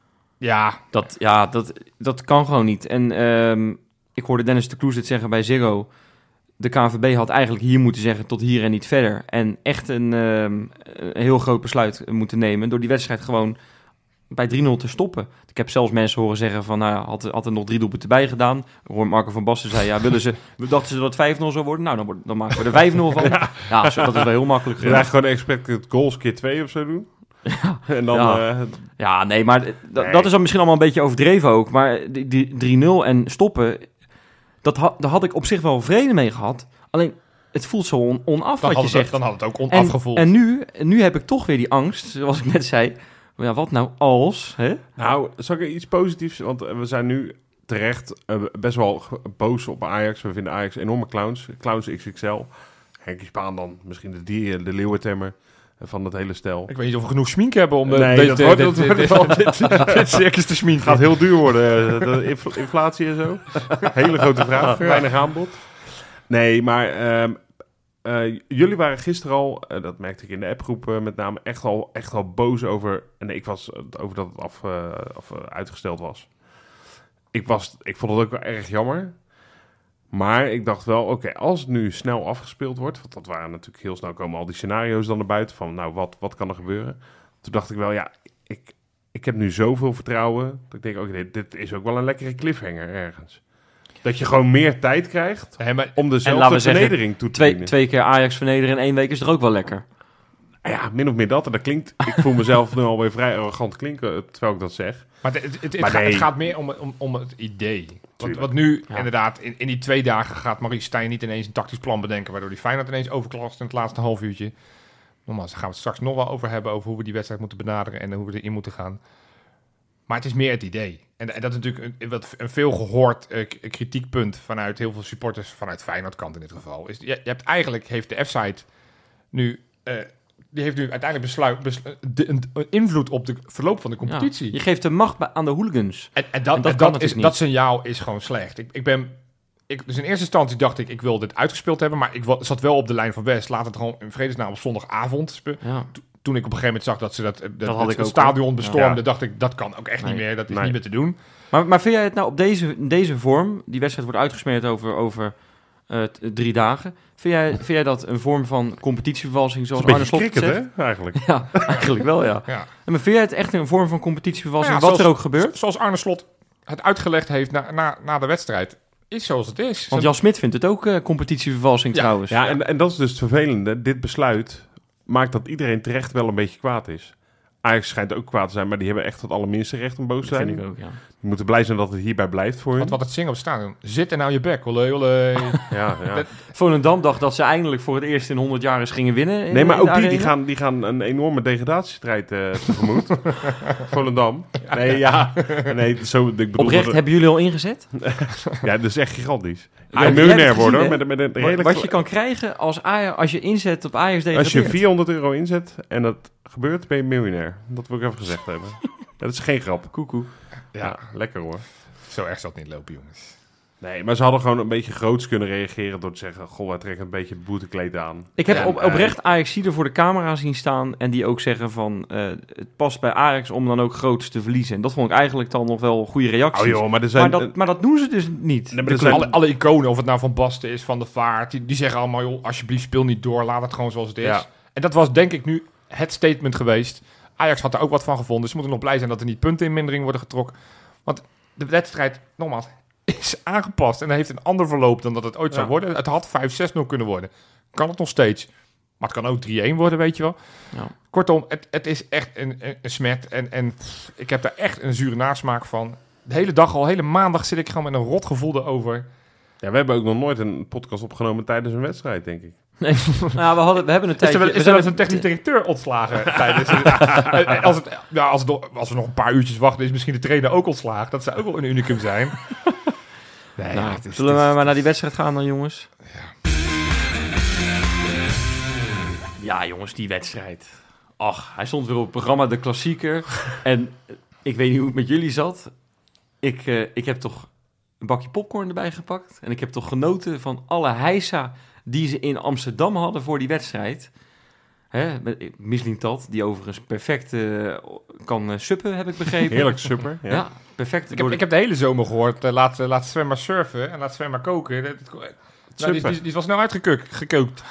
Ja. Dat, ja, dat, dat kan gewoon niet. En um, ik hoorde Dennis de Kloes het zeggen bij Ziggo. De K N V B had eigenlijk hier moeten zeggen tot hier en niet verder. En echt een, um, een heel groot besluit moeten nemen door die wedstrijd gewoon bij drie nul te stoppen. Ik heb zelfs mensen horen zeggen van, nou, had, had er nog drie doelpunten bij gedaan. Marco van Basten zei, ja, willen ze, dachten ze dat het vijf nul zou worden? Nou, dan, wordt, dan maken we er vijf nul van. Ja, ja zo, dat is wel heel makkelijk. Je ja, gewoon expected goals keer twee of zo doen. Ja, en dan, ja. Uh, ja nee, maar d- nee. dat is dan misschien allemaal een beetje overdreven ook. Maar die, die drie nul en stoppen, dat ha- daar had ik op zich wel vrede mee gehad. Alleen, het voelt zo on- onaf dan wat je zegt. Het, dan had het ook onaf gevoeld. En, en nu, nu heb ik toch weer die angst, zoals ik net zei. Ja, wat nou als? Hè? Nou, zal ik iets positiefs? Want we zijn nu terecht uh, best wel boos op Ajax. We vinden Ajax enorme clowns. Clowns X X L. Henkie Spaan dan. Misschien de, die, de leeuwentemmer van het hele stel. Ik weet niet of we genoeg schmink hebben om nee, de, dat dit, wordt, dit, dat dit, wordt dit, wel, dit, dit circus te schminken. Het gaat heel duur worden. De infl- inflatie en zo. Hele grote vraag. Ja. Weinig aanbod. Nee, maar... Um, Uh, jullie waren gisteren al, uh, dat merkte ik in de appgroep uh, met name, echt al, echt al boos over... En nee, ik was uh, over dat het af, uh, af, uh, uitgesteld was. Ik, was. ik vond het ook wel erg jammer. Maar ik dacht wel, oké, okay, als het nu snel afgespeeld wordt... Want dat waren natuurlijk heel snel komen al die scenario's dan naar buiten... van nou, wat, wat kan er gebeuren? Toen dacht ik wel, ja, ik, ik heb nu zoveel vertrouwen... dat ik denk, oké, okay, dit, dit is ook wel een lekkere cliffhanger ergens. Dat je gewoon meer tijd krijgt nee, maar, om dezelfde vernedering zeggen, toe te twee, dienen. Twee keer Ajax vernederen in één week is er ook wel lekker. Ja, min of meer dat. En dat klinkt... Ik voel mezelf nu alweer vrij arrogant klinken, terwijl ik dat zeg. Maar het, het, het, maar het, nee. gaat, het gaat meer om, om, om het idee. Want, wat nu, ja. inderdaad, in, in die twee dagen gaat Maurice Stijn niet ineens een tactisch plan bedenken... waardoor die Feyenoord ineens overklast in het laatste half uurtje. Nogmaals, daar gaan we het straks nog wel over hebben... over hoe we die wedstrijd moeten benaderen en hoe we erin moeten gaan. Maar het is meer het idee. En, en dat is natuurlijk een, een, een veel gehoord uh, kritiekpunt vanuit heel veel supporters, vanuit Feyenoord kant in dit geval. Is, je, je hebt eigenlijk, heeft de F-site nu uh, die heeft nu uiteindelijk besluit, beslu- de, een, een invloed op de verloop van de competitie. Ja, je geeft de macht bij, aan de hooligans. En, en dat, En dat en kan dat, is, natuurlijk dat signaal is gewoon slecht. Ik, ik ben, ik, dus in eerste instantie dacht ik, ik wil dit uitgespeeld hebben, maar ik wa- zat wel op de lijn van West. Laat het gewoon in vredesnaam op zondagavond spelen. Ja. Toen ik op een gegeven moment zag dat ze dat, dat, Dat had het, ik het ook, stadion bestormden, Ja. dacht ik, dat kan ook echt Nee. niet meer. Dat is Nee. niet meer te doen. Maar, maar vind jij het nou op deze, in deze vorm, die wedstrijd wordt uitgesmeerd over, over uh, t- drie dagen, vind jij, vind jij dat een vorm van competitievervalsing zoals Dat is Arne een Slot beetje het cricket, zegt? hè, eigenlijk. Ja, eigenlijk wel, ja. Ja. En maar vind jij het echt een vorm van competitievervalsing, Ja, wat zoals- er ook gebeurt? Zoals Arne Slot het uitgelegd heeft na, na, na de wedstrijd, is zoals het is. Want Jan Smit vindt het ook uh, competitievervalsing Ja. trouwens. Ja, en, en dat is dus het vervelende. Dit besluit maakt dat iedereen terecht wel een beetje kwaad is. Ajax schijnt ook kwaad te zijn, maar die hebben echt het allerminste recht om boos te dat zijn. vind ik ook, ja. Die moeten blij zijn dat het hierbij blijft voor hun. Wat, wat het zingen op het stadion. Zit er nou je bek, olé, olé. Ja, ja. Dat- Volendam dacht dat ze eindelijk voor het eerst in honderd jaar eens gingen winnen. In, Nee, maar in de ook die, die, arena. gaan, die gaan een enorme degradatiestrijd uh, tegemoet. Volendam. Nee, ja. Nee, zo, ik bedoel Oprecht, dat- hebben jullie al ingezet? Ja, dat is echt gigantisch. Ja, Hij jij miljonair hebt het worden, hoor. gezien, Met, met een Wat, hele wat je kan krijgen als, Ajax, als je inzet op Ajax degradeert. Als je vierhonderd euro inzet en dat gebeurt, ben je miljonair. Dat wil ik even gezegd hebben. Dat is geen grap. Koekoe. Ja, Ja. lekker hoor. Zo erg zal het niet lopen, jongens. Nee, maar ze hadden gewoon een beetje groots kunnen reageren door te zeggen... Goh, wij trekken een beetje het boetekleed aan. Ik heb Ja, op, maar- oprecht Ajax er voor de camera zien staan en die ook zeggen van uh, het past bij Ajax om dan ook groots te verliezen. En dat vond ik eigenlijk dan nog wel goede reacties. Oh joh, maar er zijn... maar, dat, maar dat doen ze dus niet. Nee, maar De er zijn alle, alle iconen, of het nou Van Basten is, Van de Vaart, die, die zeggen allemaal, joh, alsjeblieft speel niet door, laat het gewoon zoals het is. Ja. En dat was denk ik nu het statement geweest. Ajax had er ook wat van gevonden. Ze moeten nog blij zijn dat er niet punten in mindering worden getrokken. Want de wedstrijd, nogmaals, is aangepast en heeft een ander verloop dan dat het ooit zou Ja. worden. Het had vijf zes nul kunnen worden. Kan het nog steeds. Maar het kan ook drie-een worden, weet je wel. Ja. Kortom, het, het is echt een, een, een smet. En, en pff, ik heb daar echt een zure nasmaak van. De hele dag al, hele maandag zit ik gewoon met een rot gevoel erover. Ja, we hebben ook nog nooit een podcast opgenomen tijdens een wedstrijd, denk ik. Nee, nou, we, hadden, we hebben een Is tijdje... er wel, is we er zijn wel eens een technisch directeur ontslagen tijdens het- En als, het, ja, als, het, nog- als we nog een paar uurtjes wachten, is misschien de trainer ook ontslagen. Dat zou ook wel een unicum zijn. Nee, Nou, ja, het is- zullen we het is- maar naar die wedstrijd gaan dan, jongens? Ja, jongens, die wedstrijd. Ach, hij stond weer op het programma De Klassieker. En eh, ik weet niet hoe het met jullie zat. Ik, eh, ik heb toch een bakje popcorn erbij gepakt. En ik heb toch genoten van alle heisa die ze in Amsterdam hadden voor die wedstrijd. Hè, met- Mislintat, die overigens perfect eh, kan eh, suppen, heb ik begrepen. Heerlijk super. Ja. Ja, perfect. Ik heb, ik heb de hele zomer gehoord, uh, laat, uh, laat Sven maar surfen en laat Sven maar koken. Dat, dat- nou, die, die, die was snel uitgekookt. Gekookt.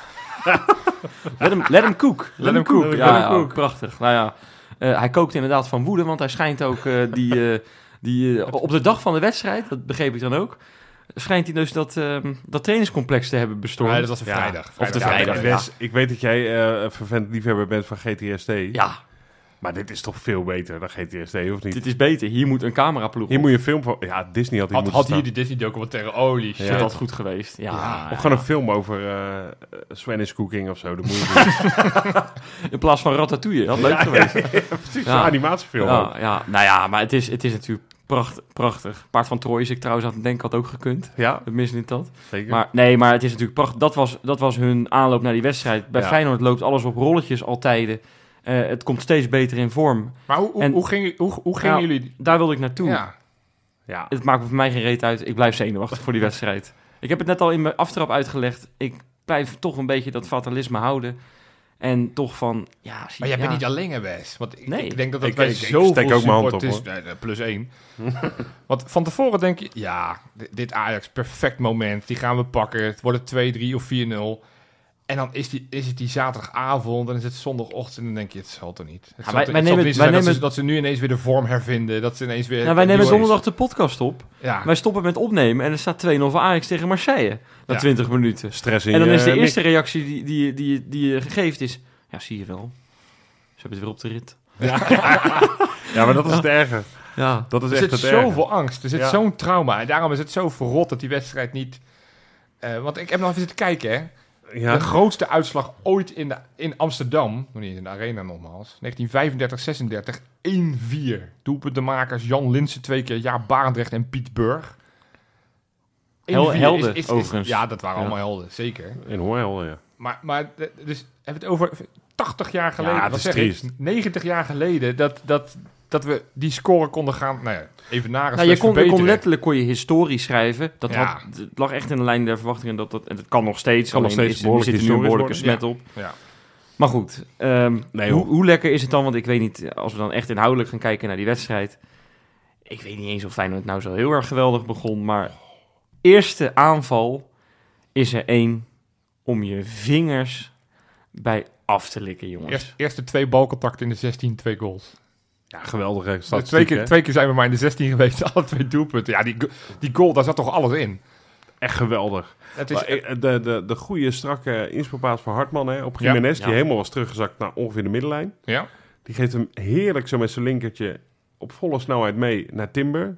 Let hem, let hem cook. Let hem cook. Ja, Let ja, hem cook. prachtig. Nou ja, eh, hij kookt inderdaad van woede, want hij schijnt ook eh, die, eh, die eh, op de dag van de wedstrijd, dat begreep ik dan ook, schijnt hij dus dat, eh, dat trainingscomplex te hebben bestormd. Nee, dat was een Ja. vrijdag. Of de Ja, vrijdag, maar ja. Wes, ik weet dat jij eh, een vervent liefhebber bent van G T S T. Ja, Maar dit is toch veel beter dan G T S T, of niet? dit is beter. Hier moet een cameraploeg Hier op. moet je een film van... Ja, Disney had hier Had, moeten had staan. hier die Disney documentaire, holy shit. Is dat goed geweest? Ja. Ja. Of gewoon een film over uh, Spanish cooking of zo. Dat moet je doen. In plaats van Ratatouille. Dat had leuk geweest. Ja, Precies, Ja. een animatiefilm ook. ja, ja, nou ja, maar het is, het is natuurlijk pracht, prachtig. Paard van Troje is ik trouwens aan het denken, had ook gekund. Ja, Het mis niet dat. zeker. Maar nee, maar het is natuurlijk prachtig. Dat was, dat was hun aanloop naar die wedstrijd. Bij Ja. Feyenoord loopt alles op rolletjes al tijden. Eh, het komt steeds beter in vorm. Maar hoe, hoe, En- hoe, ging, hoe, hoe gingen Ja. jullie... Daar wilde ik naartoe. Ja. ja. Het maakt voor mij geen reet uit. Ik blijf zenuwachtig voor die wedstrijd. Ik heb het net al in mijn aftrap uitgelegd. Ik blijf toch een beetje dat fatalisme houden. En toch van, ja... Zie, Maar jij ja. bent niet alleen, hè, Wes? Want ik, Nee. ik denk dat dat Ik- bij ik- ik zoveel steek ook mijn hand op, supporters... Nee, nee, plus één. Want van tevoren denk je... Ja, dit, dit Ajax, perfect moment. Die gaan we pakken. Het wordt het twee drie of vier nul. En dan is, die, is het die zaterdagavond en is het zondagochtend. En dan denk je, het zal toch niet. Het Ja, zal, wij- het wij zal nemen- niet wij zijn dat, nemen- ze, dat ze nu ineens weer de vorm hervinden. Dat ze ineens weer... Nou, wij nemen die donderdag de podcast op. Ja. Wij stoppen met opnemen en er staat twee nul voor Ajax tegen Marseille. Na Ja. twintig minuten. Stress in En dan je is de nek. eerste reactie die, die, die, die je geeft is... Ja, zie je wel. Ze hebben het weer op de rit. Ja, maar dat is het erge. Ja. Dat is Er echt zit het erge. zoveel angst. Er zit Ja. zo'n trauma. En daarom is het zo verrot dat die wedstrijd niet... eh, want ik heb nog even zitten kijken, hè. Ja. De grootste uitslag ooit in, de, in Amsterdam, nog niet in de arena nogmaals, negentien vijfendertig zesendertig, één vier. Doelpuntenmakers Jan Linsen twee keer, Jaap Barendrecht en Piet Burg. Hel- één vier helden, overigens. Ja, dat waren Ja. allemaal helden, zeker. In Hoorn, ja. maar, maar de- dus hebben we het over tachtig jaar geleden, Ja, het wat is zeg triest. ik, negentig jaar geleden, dat, dat, dat we die score konden gaan, nou ja, even naar Nou, je kon, je kon letterlijk kon je historie schrijven. Dat Ja. had, het lag echt in de lijn der verwachtingen. Dat, dat, en dat kan nog steeds. Kan nog alleen steeds is, er behoorlijk zit er nu een historisch behoorlijke worden. smet op. Ja. Maar goed, ehm, Nee, hoe, joh. hoe lekker is het dan? Want ik weet niet, als we dan echt inhoudelijk gaan kijken naar die wedstrijd. Ik weet niet eens of Feyenoord nou zo heel erg geweldig begon. Maar eerste aanval is er één om je vingers bij af te likken, jongens. Eerst, eerste twee balcontacten in de zestien, twee goals. Ja, geweldige Dus statistiek, twee, keer, hè? twee keer zijn we maar in de zestien geweest, alle twee doelpunten. Ja, die, go- die goal, daar zat toch alles in? Echt geweldig. Het is, Maar, eh, de, de, de goede, strakke inspeelpaas van Hartman hè, op Gimenez, Ja. die helemaal was teruggezakt naar ongeveer de middenlijn. ja. Die geeft hem heerlijk zo met zijn linkertje op volle snelheid mee naar Timber.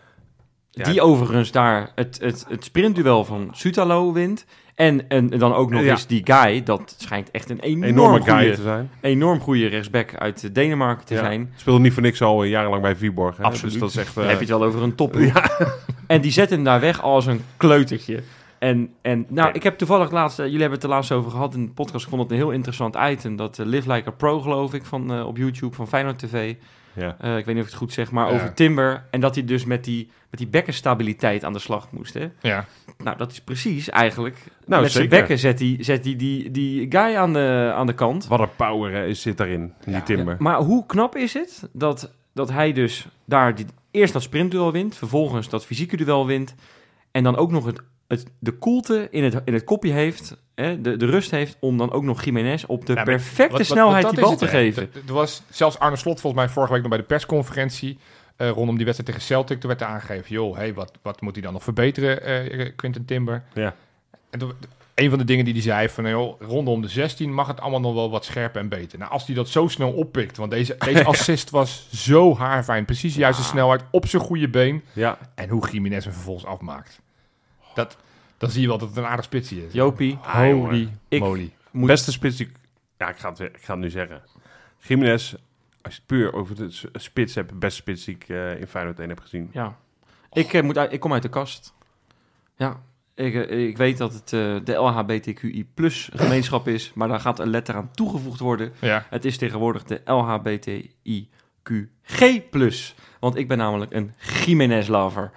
Ja, Die overigens daar het, het, het sprintduel van Sutalo wint. En, en dan ook nog Ja. eens die guy, dat schijnt echt een enorm enorme guy goede, te zijn. enorm goede rechtsback uit Denemarken te Ja. zijn. Speelde niet voor niks al jarenlang bij Viborg. Hè? Absoluut. Dus dat is echt... Dan eh, heb je het wel over een topper. En die zet hem daar weg als een kleutertje. En, en nou, Ja. ik heb toevallig laatst, uh, jullie hebben het er laatst over gehad in de podcast. Ik vond het een heel interessant item. Dat uh, Live Like a Pro, geloof ik, van, uh, op YouTube van Feyenoord T V. ja. Uh, ik weet niet of ik het goed zeg, maar Ja. over Timber. En dat hij dus met die, met die bekkenstabiliteit aan de slag moest. Hè? ja. Nou, dat is precies eigenlijk. Nou, met zijn zeker. bekken zet hij, zet hij die, die guy aan de, aan de kant. Wat een power hè, is, zit daarin, in die Timber. Maar hoe knap is het dat, dat hij dus daar die, eerst dat sprintduel wint, vervolgens dat fysieke duel wint, en dan ook nog het, het, de koelte in het, in het kopje heeft, hè, de, de rust heeft, om dan ook nog Gimenez op de Ja, maar perfecte wat- wat- snelheid wat die dat bal is te het, hè. geven. Er- Er was zelfs Arne Slot volgens mij vorige week nog bij de persconferentie eh, rondom die wedstrijd tegen Celtic. Toen werd er aangegeven, joh, hey, wat, wat moet hij dan nog verbeteren, eh Quinten Timber? Ja. En toen, een van de dingen die hij zei, van joh, rondom de zestien mag het allemaal nog wel wat scherper en beter. Nou, als hij dat zo snel oppikt, want deze, deze assist was zo haarfijn, precies de juiste snelheid, op zijn goede been. Ja. En hoe Gimenez hem vervolgens afmaakt. Dat, dan zie je wel dat het een aardig spitsie is. Jopie, Ah, jongen. Holy Ik- moly. moet, Beste spits die... Ja, ik ga, het, ik ga het nu zeggen. Gimenez, als je het puur over de s- spits hebt, de beste spits die ik eh, in Feyenoord één heb gezien. ja. Ik, eh, moet uit, ik kom uit de kast. Ja, ik, eh, ik weet dat het eh, de L H B T Q I plus gemeenschap is, maar daar gaat een letter aan toegevoegd worden. Ja. Het is tegenwoordig de L H B T I Q G plus. Want ik ben namelijk een Gimenez-lover.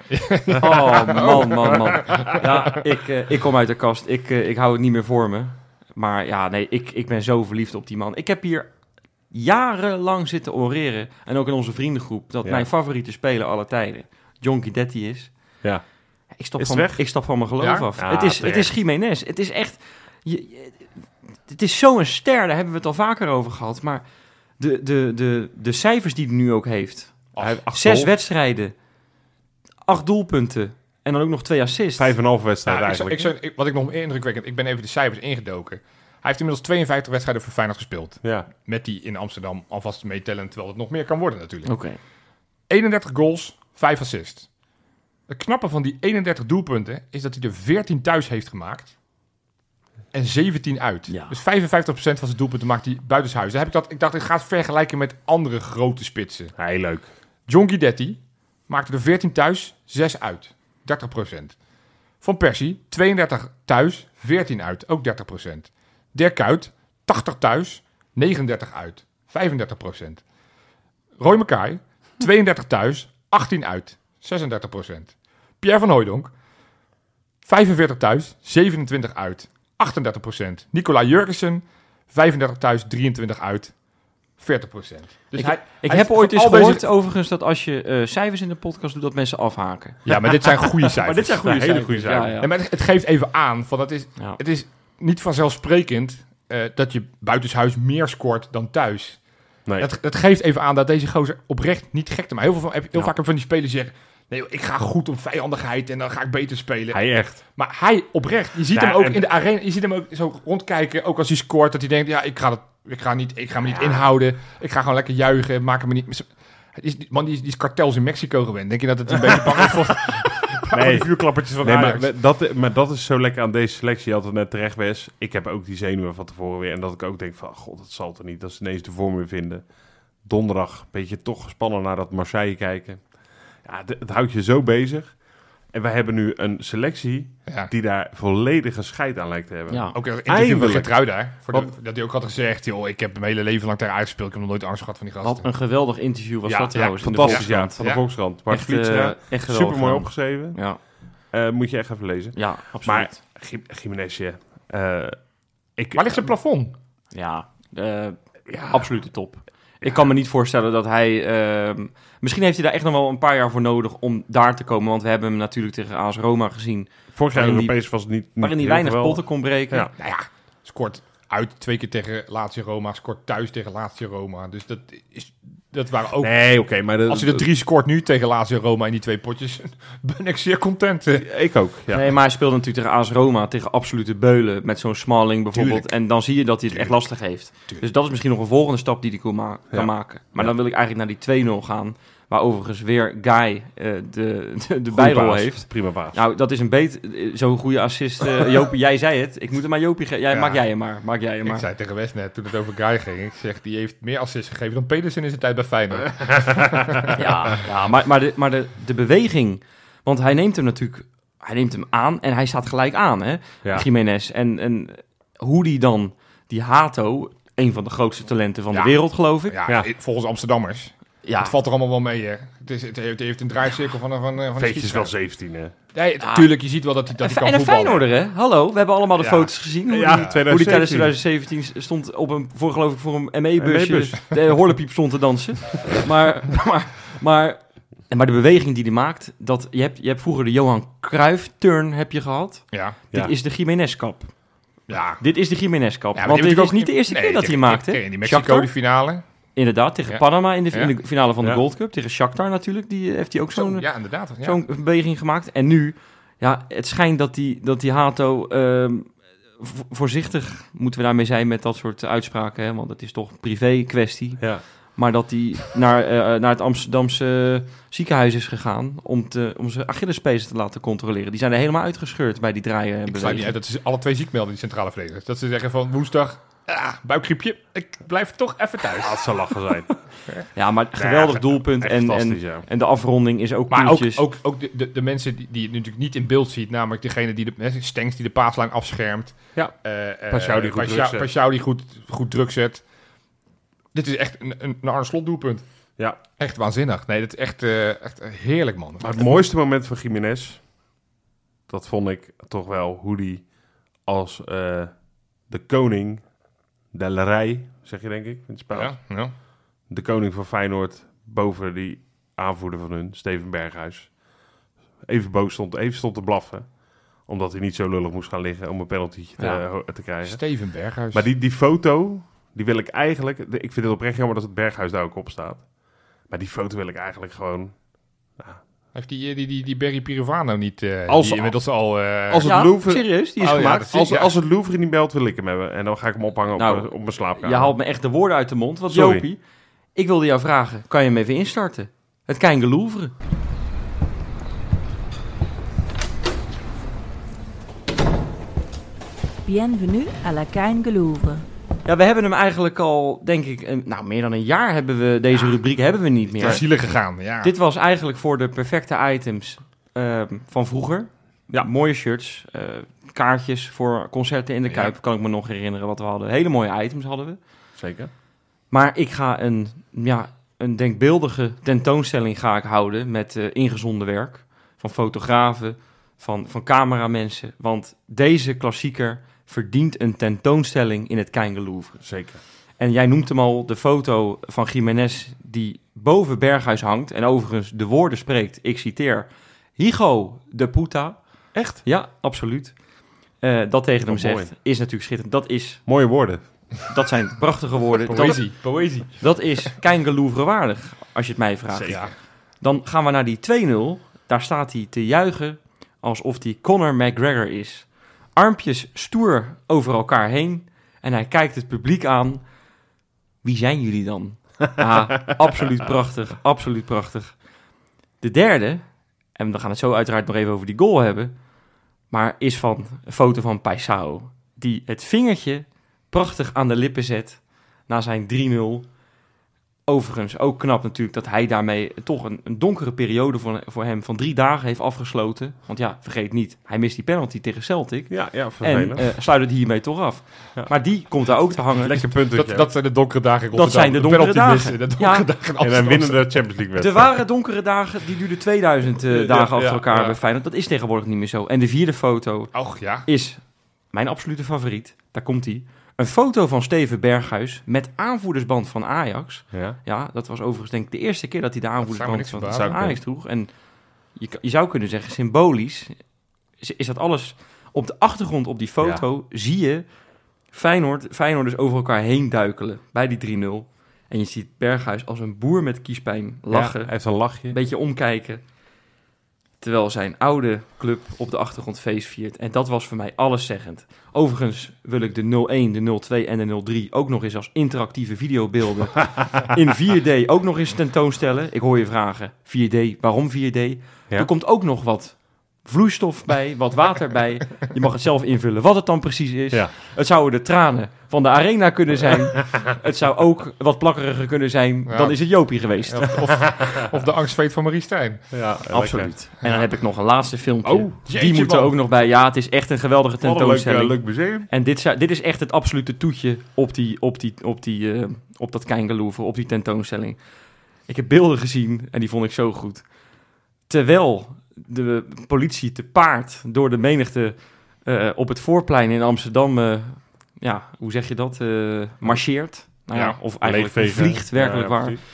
Oh, man, man, man. Ja, ik, uh, ik kom uit de kast. Ik, uh, ik hou het niet meer voor me. Maar ja, nee, ik, ik ben zo verliefd op die man. Ik heb hier jarenlang zitten oreren. En ook in onze vriendengroep. Dat Ja. mijn favoriete speler aller tijden John Guidetti is. Ja. Ik stap, Is van, het weg? ik stap van mijn geloof Ja? af. Ja, het, is, het terecht. is Gimenez. Het is echt... Je, je- het is zo'n ster, daar hebben we het al vaker over gehad. Maar de, de, de, de cijfers die hij nu ook heeft. Hij- acht Zes goals, wedstrijden, acht doelpunten en dan ook nog twee assists. Vijf en een half wedstrijd Nou, ik zou- eigenlijk. ik zou- ik- wat ik nog meer indrukwekkend... Ik ben even de cijfers ingedoken. Hij heeft inmiddels tweeënvijftig wedstrijden voor Feyenoord gespeeld. Ja. Met die in Amsterdam alvast meetellen, terwijl het nog meer kan worden natuurlijk. Oké. eenendertig goals, vijf assists. Het knappe van die eenendertig doelpunten is dat hij er veertien thuis heeft gemaakt. En zeventien uit. Ja. Dus vijfenvijftig procent van zijn doelpunten maakt hij buitenshuis. Daar heb ik, dat, ik dacht, ik ga het vergelijken met andere grote spitsen. Heel leuk. John Guidetti maakte er veertien thuis, zes uit. dertig procent. Van Persie, tweeëndertig thuis, veertien uit. Ook dertig procent. Dirk Kuyt, tachtig thuis, negenendertig uit. vijfendertig procent. Roy Makaay, tweeëndertig thuis, achttien uit. zesendertig procent. Pierre van Hooijdonk, vijfenveertig thuis, zevenentwintig uit. achtendertig procent. Nicolai Jurgensen, vijfendertig thuis, drieëntwintig uit. veertig procent. Dus Ik, hij, ik hij heb is ooit van eens al deze- gehoord, overigens, dat als je eh, cijfers in de podcast doet, dat mensen afhaken. Ja, maar dit zijn goede cijfers. Maar dit zijn goede hele cijfers. goede cijfers. Ja, ja. Ja, maar het, het geeft even aan, van het, is, Ja. het is niet vanzelfsprekend eh, dat je buitenshuis meer scoort dan thuis. Nee. Het, het geeft even aan dat deze gozer oprecht niet gek te maken. Heel, veel van, heel Ja. vaak heb van die spelers die zeggen... Nee, joh, ik ga goed op vijandigheid en dan ga ik beter spelen. Hij echt. Maar hij oprecht, je ziet Ja, hem ook en- in de arena, je ziet hem ook zo rondkijken, ook als hij scoort, dat hij denkt, ja, ik ga, dat, ik ga, niet, ik ga me niet inhouden, ik ga gewoon lekker juichen, maak me niet... Het is, man, die is, die is kartels in Mexico gewend. Denk je dat het een beetje bang is voor, voor Nee. die vuurklappertjes van Nee, Ajax? maar dat, maar dat is zo lekker aan deze selectie. Je had het net terecht, Wes. Ik heb ook die zenuwen van tevoren weer. En dat ik ook denk van, god, dat zal er niet. Dat ze ineens de vorm weer vinden. Donderdag, een beetje toch gespannen naar dat Marseille kijken. Ja, het, het houdt je zo bezig. En wij hebben nu een selectie Ja. die daar volledige scheid aan lijkt te hebben. Ja. Ook een interview met Eindelijk. Geertruida, voor de, Want- dat hij ook had gezegd, joh, ik heb mijn hele leven lang daar uitgespeeld, ik heb nog nooit angst gehad van die gasten. Wat een geweldig interview was Ja, dat trouwens. in de fantastisch, ja. Volkskrant. Van de Ja. Volkskrant. Bart Echt, Vlietstra, eh, echt geweldig super mooi gedaan. opgeschreven. Ja, Eh, moet je echt even lezen. ja, absoluut. Maar Gim- Gimenezje, eh ik... Waar ligt zijn plafond? Ja, eh, Ja, absolute top. Ik kan me niet voorstellen dat hij... ehm, misschien heeft hij daar echt nog wel een paar jaar voor nodig om daar te komen. Want we hebben hem natuurlijk tegen A S Roma gezien. vorig jaar waarin die- Europees was het niet, niet Waarin hij heel weinig geweldig. potten kon breken. Ja. Nou ja, scoort uit twee keer tegen Lazio Roma, scoort thuis tegen Lazio Roma. Dus dat, is, dat waren ook... Nee, oké, maar... De, Als hij er drie scoort nu tegen Lazio Roma in die twee potjes, ben ik zeer content. eh. Ik ook, ja. Nee, maar hij speelde natuurlijk tegen A S Roma, tegen absolute beulen. Met zo'n Smalling bijvoorbeeld. Tuurlijk. En dan zie je dat hij het echt lastig heeft. Dus dat is misschien nog een volgende stap die hij kon ma- kan Ja. maken. Maar Ja. dan wil ik eigenlijk naar die twee nul gaan. Waar overigens weer Guy eh, de, de, de Goeie bijrol paas. heeft. Prima baas. Nou, dat is een beet, zo'n goede assist. eh, Jopie, jij zei het. Ik moet hem maar Jopie geven. Ja, Ja. Maak jij hem maar. Maak jij hem Ik maar. zei tegen Wes net, toen het over Guy ging, ik zeg, die heeft meer assists gegeven dan Pedersen in zijn tijd bij Feyenoord. Ja, ja maar, maar, de, maar de, de beweging... Want hij neemt hem natuurlijk... Hij neemt hem aan en hij staat gelijk aan, hè? Ja. Jiménez. En, en hoe die dan... Die Hato, een van de grootste talenten van Ja. de wereld, geloof ik. Ja, Ja. volgens Amsterdammers. Ja, Het valt er allemaal wel mee, hè. Het, is, het, heeft, het heeft een draaicirkel van, een- van, een- van een Veetje is wel schietschijf. zeventien, hè? Nee, natuurlijk, je ziet wel dat hij, dat En, hij kan en een voetballen. Feyenoorder, hè? Hallo, we hebben allemaal de Ja. foto's gezien. Hoe, Ja, die, tweeduizend hoe die tijdens zeventien. twintig zeventien stond op een, voor, geloof ik, voor een M E-busje. M E-bus. De horlepiep stond te dansen. maar, maar, maar, en maar de beweging die hij maakt, dat, je, hebt, je hebt vroeger de Johan Cruijff-turn heb je gehad. Ja. Ja. Dit is de Jiménez-kap. Ja. Dit is de Jiménez-kap. Ja, maar Want die dit heb is ik ook- niet de eerste nee, keer dat hij tegen- maakt, hè? tegen- In die Mexico, Shakhtar? die finale. Inderdaad, tegen Ja. Panama in de, in Ja. de finale van de Ja. Gold Cup. Tegen Shakhtar natuurlijk, die eh, heeft hij ook Zo, zo'n ja, inderdaad. Ja. zo'n beweging gemaakt. En nu, ja, het schijnt dat die, dat die Hato... ehm, vo- voorzichtig moeten we daarmee zijn met dat soort uitspraken. Hè? Want het is toch een privé kwestie. Ja. Maar dat hij naar, eh, naar het Amsterdamse ziekenhuis is gegaan... om, te, om zijn Achillespees te laten controleren. Die zijn er helemaal uitgescheurd bij die draaien. Ik sluit niet uit dat ze alle twee ziek melden, die centrale verdedigers. Dat ze zeggen van woensdag, ah, buikgriepje, ik blijf toch even thuis. Dat zou lachen zijn. Ja, maar geweldig Ja, doelpunt. echt En, fantastisch, en, ja. en de afronding is ook Maar ook, koeltjes. ook, ook de, de, de mensen die, die je natuurlijk niet in beeld ziet, namelijk degene die de hè, Stengs die de paaslijn afschermt. Ja. Uh, uh, Paschou die goed Paschou- druk zet. Paschou die goed, goed druk zet. Dit is echt een, een, een Arne Slot doelpunt. Ja. Echt waanzinnig. Nee, dat is echt, uh, echt heerlijk, man. Maar het mooiste moment van Jiménez, dat vond ik toch wel hoe die als uh, de koning de Rij, zeg je denk ik, in het spel. Ja, ja. De koning van Feyenoord boven die aanvoerder van hun, Steven Berghuis. Even boos stond, even stond te blaffen. Omdat hij niet zo lullig moest gaan liggen om een penalty te, Ja. uh, te krijgen. Steven Berghuis. Maar die, die foto, die wil ik eigenlijk... Ik vind het oprecht jammer dat het Berghuis daar ook op staat. Maar die foto wil ik eigenlijk gewoon... Heeft die, die, die, die Barry Pirovano niet... Uh, Als- die inmiddels al... Uh, Als het ja, Louvre, serieus, die is Oh ja, gemaakt. dat zie als, ja. als het Louvre niet belt, wil ik hem hebben. En dan ga ik hem ophangen op, Nou, mijn- op mijn slaapkamer. Je haalt me echt de woorden uit de mond. Want Sorry. Jopie, ik wilde jou vragen, kan je hem even instarten? Het Kein Louvre. Bienvenue à la Kein Louvre. Ja, we hebben hem eigenlijk al, denk ik, een, nou meer dan een jaar hebben we deze rubriek hebben we niet ter meer. ziele gegaan, ja. Dit was eigenlijk voor de perfecte items ehm, van vroeger. Ja, mooie shirts, eh, kaartjes voor concerten in de Ja. Kuip. Kan ik me nog herinneren wat we hadden. Hele mooie items hadden we. Zeker. Maar ik ga een, ja, een denkbeeldige tentoonstelling ga ik houden met uh, ingezonden werk. Van fotografen, van, van cameramensen. Want deze klassieker verdient een tentoonstelling in het Kein Louvre. Zeker. En jij noemt hem al, de foto van Jiménez die boven Berghuis hangt. En overigens de woorden spreekt, ik citeer, Higo de puta. Echt? Ja, absoluut. Uh, dat tegen hem Oh, zegt, mooi. is natuurlijk schitterend. Dat, is, Mooie woorden. dat zijn prachtige woorden. dat, Poëzie, poëzie. dat is Kein Louvre waardig, als je het mij vraagt. Ja. Dan gaan we naar die twee nul. Daar staat hij te juichen alsof hij Conor McGregor is. Armpjes stoer over elkaar heen. En hij kijkt het publiek aan. Wie zijn jullie dan? Ah, absoluut prachtig. Absoluut prachtig. De derde, en we gaan het zo uiteraard nog even over die goal hebben. Maar is van een foto van Paisao. Die het vingertje prachtig aan de lippen zet na zijn drie nul. Overigens ook knap natuurlijk dat hij daarmee toch een, een donkere periode voor, voor hem van drie dagen heeft afgesloten. Want ja, vergeet niet, hij mist die penalty tegen Celtic. Ja, ja, En vervelend. uh, sluit het hiermee toch af. Ja. Maar die komt daar ook te hangen. Lekker puntje. Dat, dat zijn de donkere dagen in Dat zijn de donkere penalty dagen. missen, de donkere Ja. dagen in En dan Amsterdam. winnen de Champions League De wedstrijd. ware donkere dagen, die duurden tweeduizend uh, Ja, dagen ja, achter elkaar ja. bij Feyenoord. Dat is tegenwoordig niet meer zo. En de vierde foto Och ja. is mijn absolute favoriet. Daar komt hij. Een foto van Steven Berghuis met aanvoerdersband van Ajax. Ja. Ja, dat was overigens denk ik de eerste keer dat hij de zou me aanvoerdersband niks van, verbazen. van Ajax droeg. En je, je zou kunnen zeggen, symbolisch is, is dat alles. Op de achtergrond op die foto zie je Feyenoord, Feyenoorders over elkaar heen duikelen bij die drie nul. En je ziet Berghuis als een boer met kiespijn lachen. Ja, hij heeft een lachje. Een beetje omkijken. Terwijl zijn oude club op de achtergrond feest viert. En dat was voor mij alleszeggend. Overigens wil ik de nul één, de nul twee en de nul drie ook nog eens als interactieve videobeelden in vier D ook nog eens tentoonstellen. Ik hoor je vragen, vier D, waarom vier D? Ja. Er komt ook nog wat vloeistof bij, wat water bij. Je mag het zelf invullen wat het dan precies is. Ja. Het zouden de tranen van de arena kunnen zijn. Het zou ook wat plakkeriger kunnen zijn. Ja. Dan is het Jopie geweest. Of, of, of de angstveet van Marie Stijn. Ja, Absoluut. En dan heb ik nog een laatste filmpje. Oh, die jeetje, moet er man. ook nog bij. Ja, het is echt een geweldige Wat een leuk, tentoonstelling. uh, leuk museum. En dit, zou- dit is echt het absolute toetje op, die, op, die, op, die, uh, op dat Keingeloeven, op die tentoonstelling. Ik heb beelden gezien en die vond ik zo goed. Terwijl de politie te paard door de menigte uh, op het voorplein in Amsterdam, uh, ja, hoe zeg je dat, uh, marcheert. Nou ja, Ja, of eigenlijk Leegvegen. vliegt, werkelijk Ja, ja, waar. precies.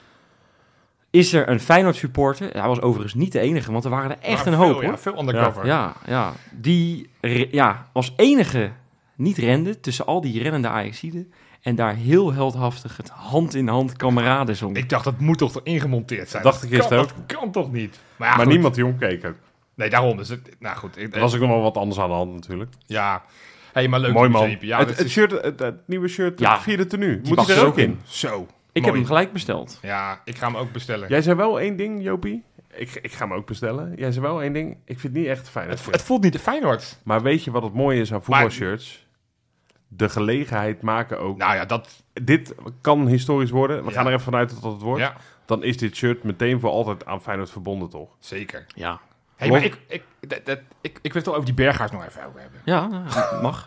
Is er een Feyenoord supporter, hij was overigens niet de enige, want er waren er echt Maar een veel, hoop, ja, hoor. veel undercover. Ja, ja. Die re- ja, als enige niet rende tussen al die rennende Ajaxiden en daar heel heldhaftig het hand in hand kameraden zong. Ik dacht, dat moet toch erin gemonteerd zijn? Dat dacht ik eerst kan, ook. Dat kan toch niet? Maar, ja, Maar goed. niemand die omkeek ook. Nee, daarom. Dus het, nou goed. Ik, Er was ook nog wel wat anders aan de hand natuurlijk. Ja. Hey, maar leuk. Mooi man. museumpje. Ja, het, dat het, is- shirt, het, het nieuwe shirt, Ja. het vierde tenue. Moet mag hij er er ook ook in? Zo. Ik mooi. heb hem gelijk besteld. Ja, ik ga hem ook bestellen. Jij zei wel één ding, Jopie. Ik, ik ga hem ook bestellen. Jij zei wel één ding. Ik vind het niet echt fijn. het, het voelt niet de Feyenoord. Maar weet je wat het mooie is aan voetbalshirts? De gelegenheid maken ook. Nou ja, dat... Dit kan historisch worden. We Ja. gaan er even vanuit dat dat het wordt. Ja, Dan is dit shirt meteen voor altijd aan Feyenoord verbonden, toch? zeker. Ja. Hey, maar ik, ik, dat, dat, ik, ik wil het wel over die Berghuis nog even over hebben. Ja, nou, mag.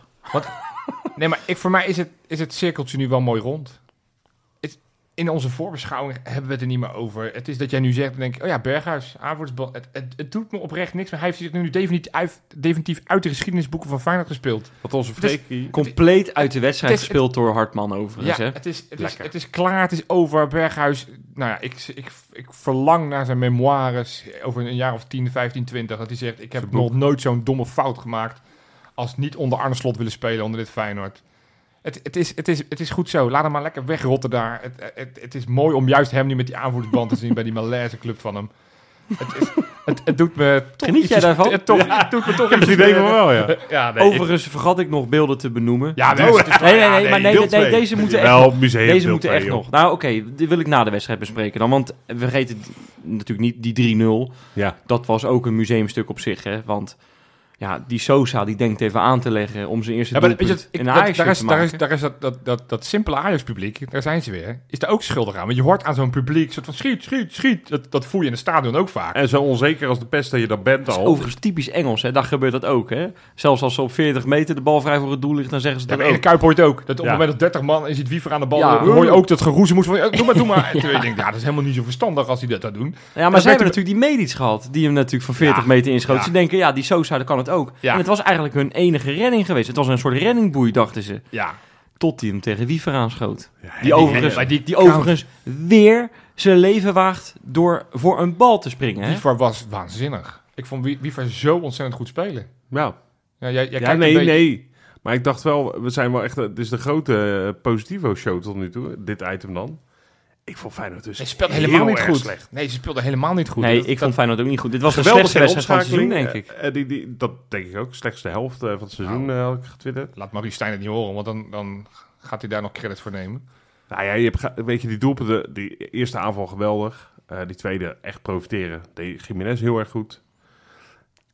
Nee, maar ik, voor mij is het, is het cirkeltje nu wel mooi rond. Het, in onze voorbeschouwing hebben we het er niet meer over. Het is dat jij nu zegt, dan denk ik, oh ja, Berghuis, aanvoerdersbal. Het, het, het doet me oprecht niks, maar hij heeft zich nu definitief uit, definitief uit de geschiedenisboeken van Feyenoord gespeeld. Wat onze Het is- Freekie... Compleet uit de wedstrijd Het is- gespeeld door Hartman overigens, Ja, hè? het is, het, is, Lekker. het is klaar, het is over. Berghuis, nou ja, ik, ik, ik verlang naar zijn memoires over een jaar of tien, vijftien, twintig. Dat hij zegt, ik heb Zijn boek. nog nooit zo'n domme fout gemaakt als niet onder Arne Slot willen spelen onder dit Feyenoord. Het, het, is, het, is, het is goed zo. Laat hem maar lekker wegrotten daar. Het, het, het is mooi om juist hem nu met die aanvoerdersband te zien bij die malaise club van hem. Het, is, het, het doet me toch Geniet jij ietsjes- daarvan? Het, toch, het doet me toch Ik heb het ietsjes idee van meer- wel, ja. Ja, nee, ik- Overigens vergat ik nog beelden te benoemen. ja, nee, nee, het is- nee, nee, ja, nee, maar nee, beeld nee, twee. deze moeten echt Wel, museum Deze beeld moeten twee, echt joh. nog. Nou, oké, die wil ik na de wedstrijd bespreken dan. Want we vergeten d- natuurlijk niet die drie nul. Ja. Dat was ook een museumstuk op zich, hè. Want ja, die Sosa, die denkt even aan te leggen om zijn eerste Ja, maar doelpunt weet je, ik, in dat- Ajax daar is, te daar maken. is, daar is dat, dat, dat, dat simpele Ajax-publiek, daar zijn ze weer, is daar ook schuldig aan. Want je hoort aan zo'n publiek, soort van schiet, schiet, schiet. Dat, dat voel je in het stadion ook vaak. En zo onzeker als de pest dat je dat bent Dat is al. overigens typisch Engels, hè. Daar gebeurt dat ook, hè. Zelfs als ze op veertig meter de bal vrij voor het doel ligt, dan zeggen ze Ja, dat maar in de ook. Kuip hoort je ook. Dat op Ja. het moment dat dertig man en je ziet Wiever aan de bal, Ja. dan hoor je ook dat geroezemoes van, ja, doe maar, doe maar. En terwijl je denkt, ja, dat is helemaal niet zo verstandig als hij dat gaat doen. Ja, maar dat ze hebben werd hij- natuurlijk die Medic gehad, die hem natuurlijk van veertig Ja. meter inschoot. Ja. Ze denken, ja, die Sosa, dat kan het ook. Ja. En het was eigenlijk hun enige redding geweest. Het was een soort reddingboei, dachten ze. Ja. Tot hij hem tegen Wiever aanschoot. Ja, Die die- overigens, maar die die count- overigens weer zijn leven waagt door voor een bal te springen. Hè? Wiever was waanzinnig. Ik vond Wie- Wiever zo ontzettend goed spelen. Nou, Ja, jij, jij ja, kijkt nee, een beetje... nee. Maar ik dacht wel, we zijn wel echt... Het is de grote uh, Positivo-show tot nu toe, dit item dan. Ik vond Feyenoord dus Nee, ze speelde heel helemaal niet erg goed. slecht. Nee, ze speelde helemaal niet goed. nee, Dat- ik vond Feyenoord ook niet goed. Dit was de Geweldige slechtste wedstrijd van het seizoen, omschakeling. denk ik. Eh, eh, die, die, dat denk ik ook. Slechtste helft eh, van het seizoen eh, had ik getwitterd. Laat Maurice Stijn het niet horen, want dan, dan gaat hij daar nog credit voor nemen. Nou ja, je hebt, ge- weet je, die doelpunten, die eerste aanval geweldig. Eh, die tweede echt profiteren. De Jiménez heel erg goed.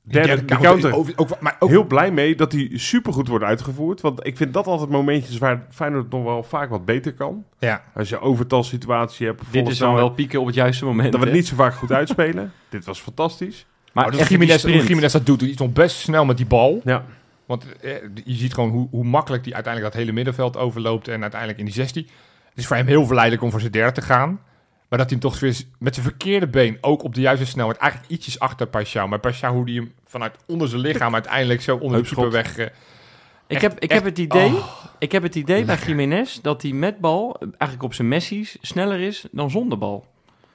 derde, de counter counter. is over- ook, maar ook, Heel blij mee dat die supergoed wordt uitgevoerd. Want ik vind dat altijd momentjes waar Feyenoord nog wel vaak wat beter kan. ja. Als je overtalsituatie hebt. Dit volle is dan snelheid, wel pieken op het juiste moment. dat we het hè? niet zo vaak goed uitspelen. Dit was fantastisch. Maar Maar echt die Gimenez, sprint. hoe Gimenez dat doet, die is nog best snel met die bal. Ja. Want eh, je ziet gewoon hoe, hoe makkelijk die uiteindelijk dat hele middenveld overloopt en uiteindelijk in die zestien. Het is voor hem heel verleidelijk om voor zijn derde te gaan. Maar dat hij hem toch weer met zijn verkeerde been, ook op de juiste snelheid, eigenlijk ietsjes achter Paixão. Maar Paixão, hoe die hem vanuit onder zijn lichaam uiteindelijk zo onder de keeper Heupschot. weg... eh, Ik echt- heb, ik echt- heb het idee, oh. ik heb het idee bij Gimenez dat hij met bal eh, eigenlijk op zijn Messi's sneller is dan zonder bal.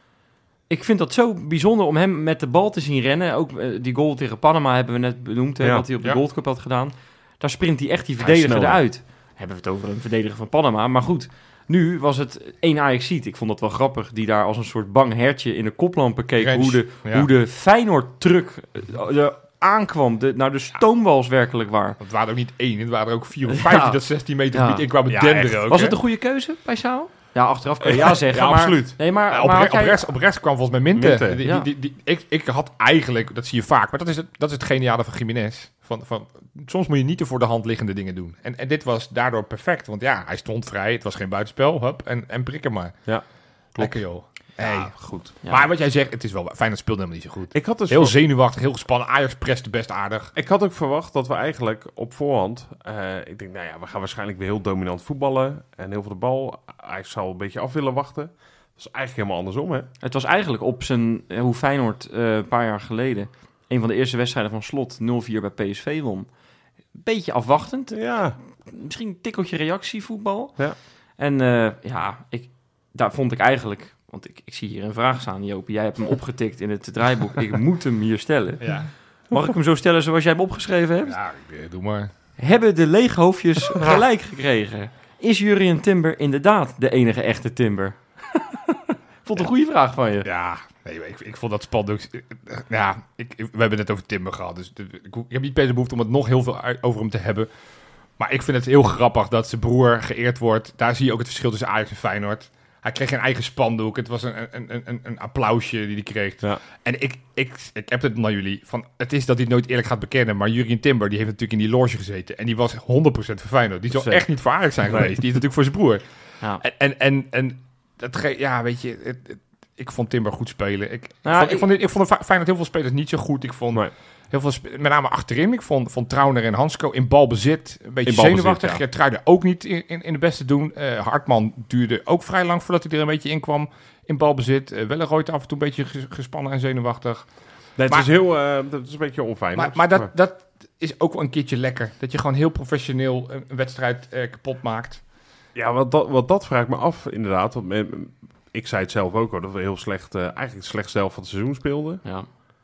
Ik vind dat zo bijzonder om hem met de bal te zien rennen. Ook eh, die goal tegen Panama hebben we net benoemd, hè, Ja. wat hij op de Ja. Gold Cup had gedaan. Daar sprint hij echt die Hij is verdediger snel, hè? eruit. Hebben we het over een verdediger van Panama. Maar goed, nu was het één Ajaxiet. Ik vond dat wel grappig. Die daar als een soort bang hertje in de koplampen keek. Rens, Hoe de, ja. hoe de Feyenoord-truck eh, er aankwam. De, nou, de stoomwals werkelijk waar. Het waren er ook niet één, het waren er ook vier of vijf Ja. die dat zestien meter Ja. gebied in kwamen Ja, denderen echt. ook. Was hè? het een goede keuze bij Sao? Ja, achteraf kan je ja zeggen. Ja, maar, absoluut. Nee, maar, Ja, op, maar re- had jij- op, rechts, op rechts kwam volgens mij Minte. Minte, Die- ja. die, die, ik, ik had eigenlijk, dat zie je vaak, maar dat is het, dat is het geniale van Gimenez. Van, van, soms moet je niet te voor de hand liggende dingen doen. En, en dit was daardoor perfect, want ja, hij stond vrij, het was geen buitenspel, hup, en, en prik hem maar. Ja, Lekker joh. Hey. Ja, goed. Ja. Maar wat jij zegt, het is wel Feyenoord speelde helemaal niet zo goed. Ik had dus Heel ver- zenuwachtig, heel gespannen. Ajax preste best aardig. Ik had ook verwacht dat we eigenlijk op voorhand... eh, ik denk, nou ja, we gaan waarschijnlijk weer heel dominant voetballen. En heel veel de bal. Hij zal een beetje af willen wachten. Dat is eigenlijk helemaal andersom, hè? Het was eigenlijk op zijn, eh, hoe Feyenoord eh, een paar jaar geleden, een van de eerste wedstrijden van Slot, nul vier bij P S V won. Beetje afwachtend. Ja, Misschien een tikkeltje reactievoetbal. Ja. En eh, ja, ik, daar vond ik eigenlijk, want ik, ik zie hier een vraag staan, Joop. Jij hebt hem opgetikt in het draaiboek. Ik moet hem hier stellen. Ja, Mag ik hem zo stellen zoals jij hem opgeschreven hebt? ja ik- doe maar. Hebben de leeghoofdjes gelijk gekregen? Is Jurrien Timber inderdaad de enige echte Timber? Vond een goede vraag van je. Ja, nee, ik, ik vond dat spannend. Ja, ik, ik- we hebben het net over Timber gehad. Dus de- ik, ik heb niet per se de behoefte om het nog heel veel uit- over hem te hebben. Maar ik vind het heel grappig dat zijn broer geëerd wordt. Daar zie je ook het verschil tussen Ajax en Feyenoord. Hij kreeg geen eigen spandoek. Het was een, een, een, een, een applausje die hij kreeg. Ja. En ik, ik, ik heb het naar jullie. Van, het is dat hij het nooit eerlijk gaat bekennen. Maar Jurrien Timber die heeft natuurlijk in die loge gezeten. En die was honderd procent voor Feyenoord. Die zou Zeker. echt niet voor Ajax zijn Nee. geweest. Die is natuurlijk voor zijn broer. Ja. En, en, en, en dat ge- ja, weet je, het, het- ik vond Timber goed spelen. Ik, Nou, ik, vond, ik, ik- vond, ik vond het fijn dat heel veel spelers niet zo goed. Ik vond Nee. heel veel, spe- met name achterin. Ik vond, vond Trauner en Hansko in balbezit een beetje In balbezit, zenuwachtig. ja. Geertruida ook niet in, in, in de beste doen. Eh, Hartman duurde ook vrij lang voordat hij er een beetje in kwam in balbezit. Uh, Welleroyd af en toe een beetje ges- gespannen en zenuwachtig. Nee, het Maar- is heel... eh, dat is een beetje onfijn. Maar, maar dat, dat is ook wel een keertje lekker. Dat je gewoon heel professioneel een, een wedstrijd eh, kapot maakt. Ja, wat dat, wat dat vraag ik me af, inderdaad. Want men- ik zei het zelf ook al, dat we heel slecht... eh, eigenlijk het slechtste helft van het seizoen speelden. Ja.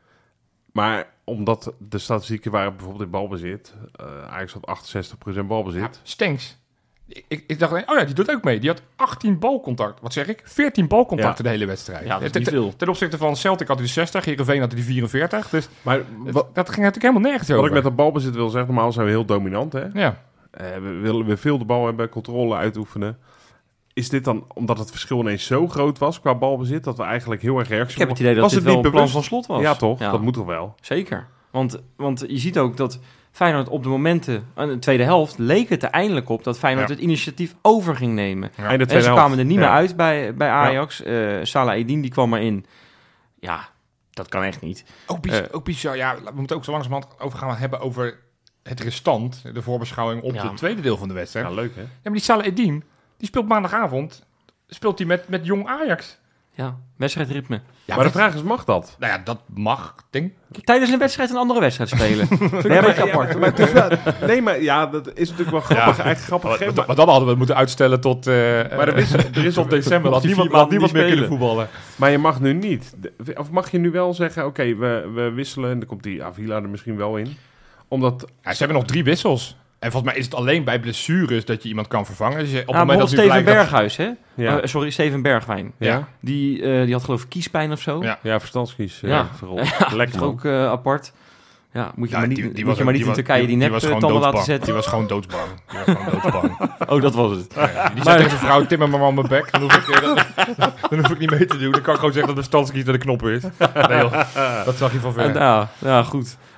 Maar omdat de statistieken waren bijvoorbeeld in balbezit... Uh, Ajax had achtenzestig procent balbezit. Ja, Stenks. Ik, ik, ik dacht alleen, oh ja, die doet ook mee. Die had achttien balcontact. Wat zeg ik? veertien balcontacten Ja. de hele wedstrijd. Ja, dat is ten, niet ten- veel. ten opzichte van Celtic had hij de zestig, Heerenveen had hij de vierenveertig. Dus Maar het- wat, dat ging natuurlijk helemaal nergens wat over. ik met dat balbezit wil zeggen... Normaal zijn we heel dominant, hè? Ja. Eh, we willen weer veel de bal hebben, controle uitoefenen. Is dit dan, omdat het verschil ineens zo groot was qua balbezit... dat we eigenlijk heel erg reactie... Ik heb het idee dat was dit het wel niet een plan bewust? van Slot was. Ja, toch? Ja. Dat moet toch wel? Zeker. Want, want je ziet ook dat Feyenoord op de momenten, aan de tweede helft, leek het er eindelijk op dat Feyenoord Ja. het initiatief over ging nemen. Ja. Einde En tweede ze helft. kwamen er niet Ja. meer uit bij, bij Ajax. Eh Salah Eddin die kwam erin. Ja, dat kan echt niet. Ook, bizar, Eh. ook bizar. Ja, we moeten ook zo langzamerhand over gaan hebben over het restant. De voorbeschouwing op Ja. het tweede deel van de wedstrijd. Ja, Ja, leuk, hè? maar die Salah Eddin, die speelt maandagavond. Speelt hij met, met jong Ajax. Ja, wedstrijdritme. Ja, maar de wat- vraag is, mag dat? Nou ja, dat mag, denk ik. Tijdens een wedstrijd een andere wedstrijd spelen. Vind ik Nee, een maar, beetje ja, apart. maar het is wel, nee, maar ja, dat is natuurlijk wel grappig. Eigenlijk grappig. Maar, gegeven, maar, maar, maar dan hadden we het moeten uitstellen tot, eh Maar er is- er is tot december. Mocht Dat die niemand, vier had maanden niemand niet meer kunnen spelen. voetballen. maar je mag nu niet. De- Of mag je nu wel zeggen, oké, we, we wisselen... en dan komt die Avila er misschien wel in. Omdat... Ja, ze hebben nog drie wissels. En volgens mij is het alleen bij blessures dat je iemand kan vervangen. Dus je- op het Nou, moment dat bijvoorbeeld nu Steven blijkt dat- Berghuis, hè? Ja, Eh, sorry, Steven Bergwijn. ja, Die, eh, die had geloof ik kiespijn of zo. Ja. ja verstandskies. Ja. Ja, vooral. Dat Lekker is man. ook eh, apart. Ja, moet je Ja, maar niet, die- die moet was je maar ook- niet in die Turkije die was- nep was eh, gewoon tanden laten doodsbang. zetten. Die was gewoon doodsbang. Die was gewoon doodsbang. Oh, dat was het. Ja, ja. Die zei tegen zijn vrouw, timmer maar aan mijn bek. Dan hoef, ik, eh, dan, dan hoef ik niet mee te doen. Dan kan ik gewoon zeggen dat de standskies naar de knoppen is. Nee joh, dat zag je van ver. En, ja, ja, goed.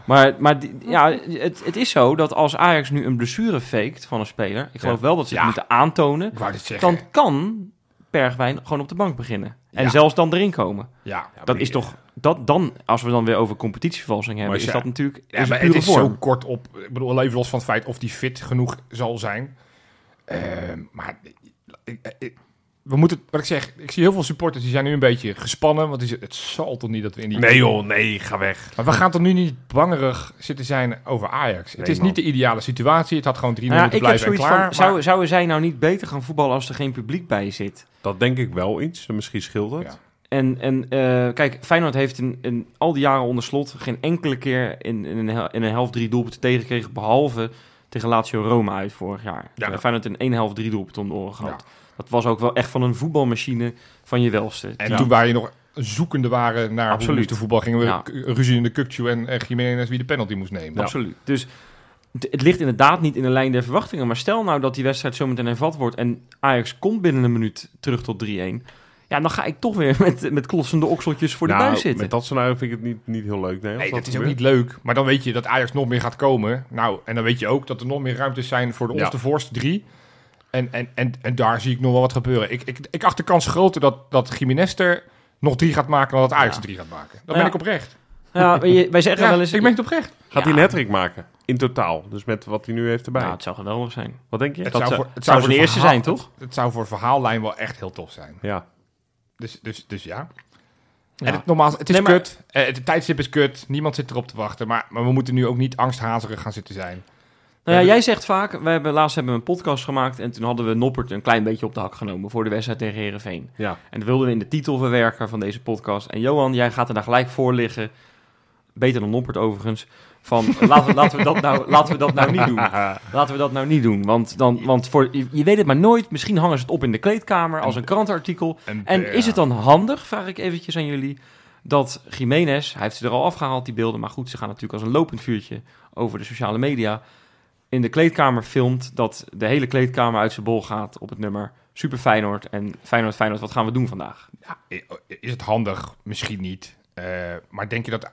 Maar, maar die, ja, het, het is zo dat als Ajax nu een blessure faked van een speler... Ik geloof Ja. wel dat ze het Ja. moeten aantonen. Ik wou dit zeggen. Dan kan Bergwijn gewoon op de bank beginnen. En Ja. zelfs dan erin komen. Ja, Dat is toch... Dat dan, als we dan weer over competitievervalsing hebben... Maar is ja. dat natuurlijk Ja, is maar pure het is vorm. zo kort op. Ik bedoel, even los van het feit of die fit genoeg zal zijn. Uh, maar ik, ik, we moeten, wat ik zeg, ik zie heel veel supporters die zijn nu een beetje gespannen. Want die, zeggen, het zal toch niet dat we in die... Nee joh, nee, ga weg. Maar we gaan toch nu niet bangerig zitten zijn over Ajax. Nee, het is man. niet de ideale situatie. Het had gewoon drie nul Nou ja, moeten ik heb blijven en zoiets klaar. van... maar- Zou, zouden zij nou niet beter gaan voetballen als er geen publiek bij zit? Dat denk ik wel iets. Misschien scheelt het. Ja. En, en uh, kijk, Feyenoord heeft in, in al die jaren onder slot... geen enkele keer in, in, een, hel- in een helft drie doelpunten tegengekregen... behalve tegen Lazio Roma uit vorig jaar. Ja. Uh, Feyenoord in één helft drie doelpunten om de oren gehad. Ja. Dat was ook wel echt van een voetbalmachine van je welste. En Die- toen wij nog zoekende waren naar Absoluut. de voetbal... gingen we Ja. k- ruzie in de Kukcu en uh, Jiménez wie de penalty moest nemen. Absoluut. Dus d- het ligt inderdaad niet in de lijn der verwachtingen. Maar stel nou dat die wedstrijd zometeen hervat wordt... en Ajax komt binnen een minuut terug tot drie-een... Ja, dan ga ik toch weer met, met klossende okseltjes voor de Nou, buis zitten. met dat scenario vind ik het niet, niet heel leuk. Nee, als Nee, dat is ook gebeurt. niet leuk. Maar dan weet je dat Ajax nog meer gaat komen. Nou, en dan weet je ook dat er nog meer ruimtes zijn voor de Ja. ons de voorste drie. En, en, en, en daar zie ik nog wel wat gebeuren. Ik, ik, ik acht de kans groter dat, dat Jiménez er nog drie gaat maken... dan dat Ajax Ja. er drie gaat maken. Ja. Dan ben ik oprecht. Ja, wij, wij zeggen Ja, wel eens... ik ben het oprecht. Gaat Ja. hij een hattrick maken? In totaal. Dus met wat hij nu heeft erbij. Nou, het zou geweldig zijn. Wat denk je? Het Dat zou zou- voor, het zou voor zijn eerste verhaal- zijn, toch? Het, het zou voor verhaallijn wel echt heel tof zijn. Ja. Dus, dus, dus ja. Ja. En het, nogmaals, het is Nee, maar- kut. Eh, het tijdstip is kut. Niemand zit erop te wachten. Maar, maar we moeten nu ook niet angsthazerig gaan zitten zijn. Nou ja, jij zegt vaak, we hebben, laatst hebben we een podcast gemaakt... en toen hadden we Noppert een klein beetje op de hak genomen... voor de wedstrijd tegen Heerenveen. Ja. En dat wilden we in de titel verwerken van deze podcast. En Johan, jij gaat er daar gelijk voor liggen... beter dan Noppert overigens... van laten, we, laten, we dat nou, laten we dat nou niet doen. Laten we dat nou niet doen. Want, dan, want voor, je, je weet het maar nooit. Misschien hangen ze het op in de kleedkamer als een krantenartikel. En ja. is het dan handig, vraag ik eventjes aan jullie... dat Jiménez, hij heeft ze er al afgehaald, die beelden... maar goed, ze gaan natuurlijk als een lopend vuurtje over de sociale media... in de kleedkamer filmt dat de hele kleedkamer uit zijn bol gaat... op het nummer Super Feyenoord en Feyenoord, Feyenoord, wat gaan we doen vandaag? Ja, is het handig? Misschien niet. Uh, maar denk je dat...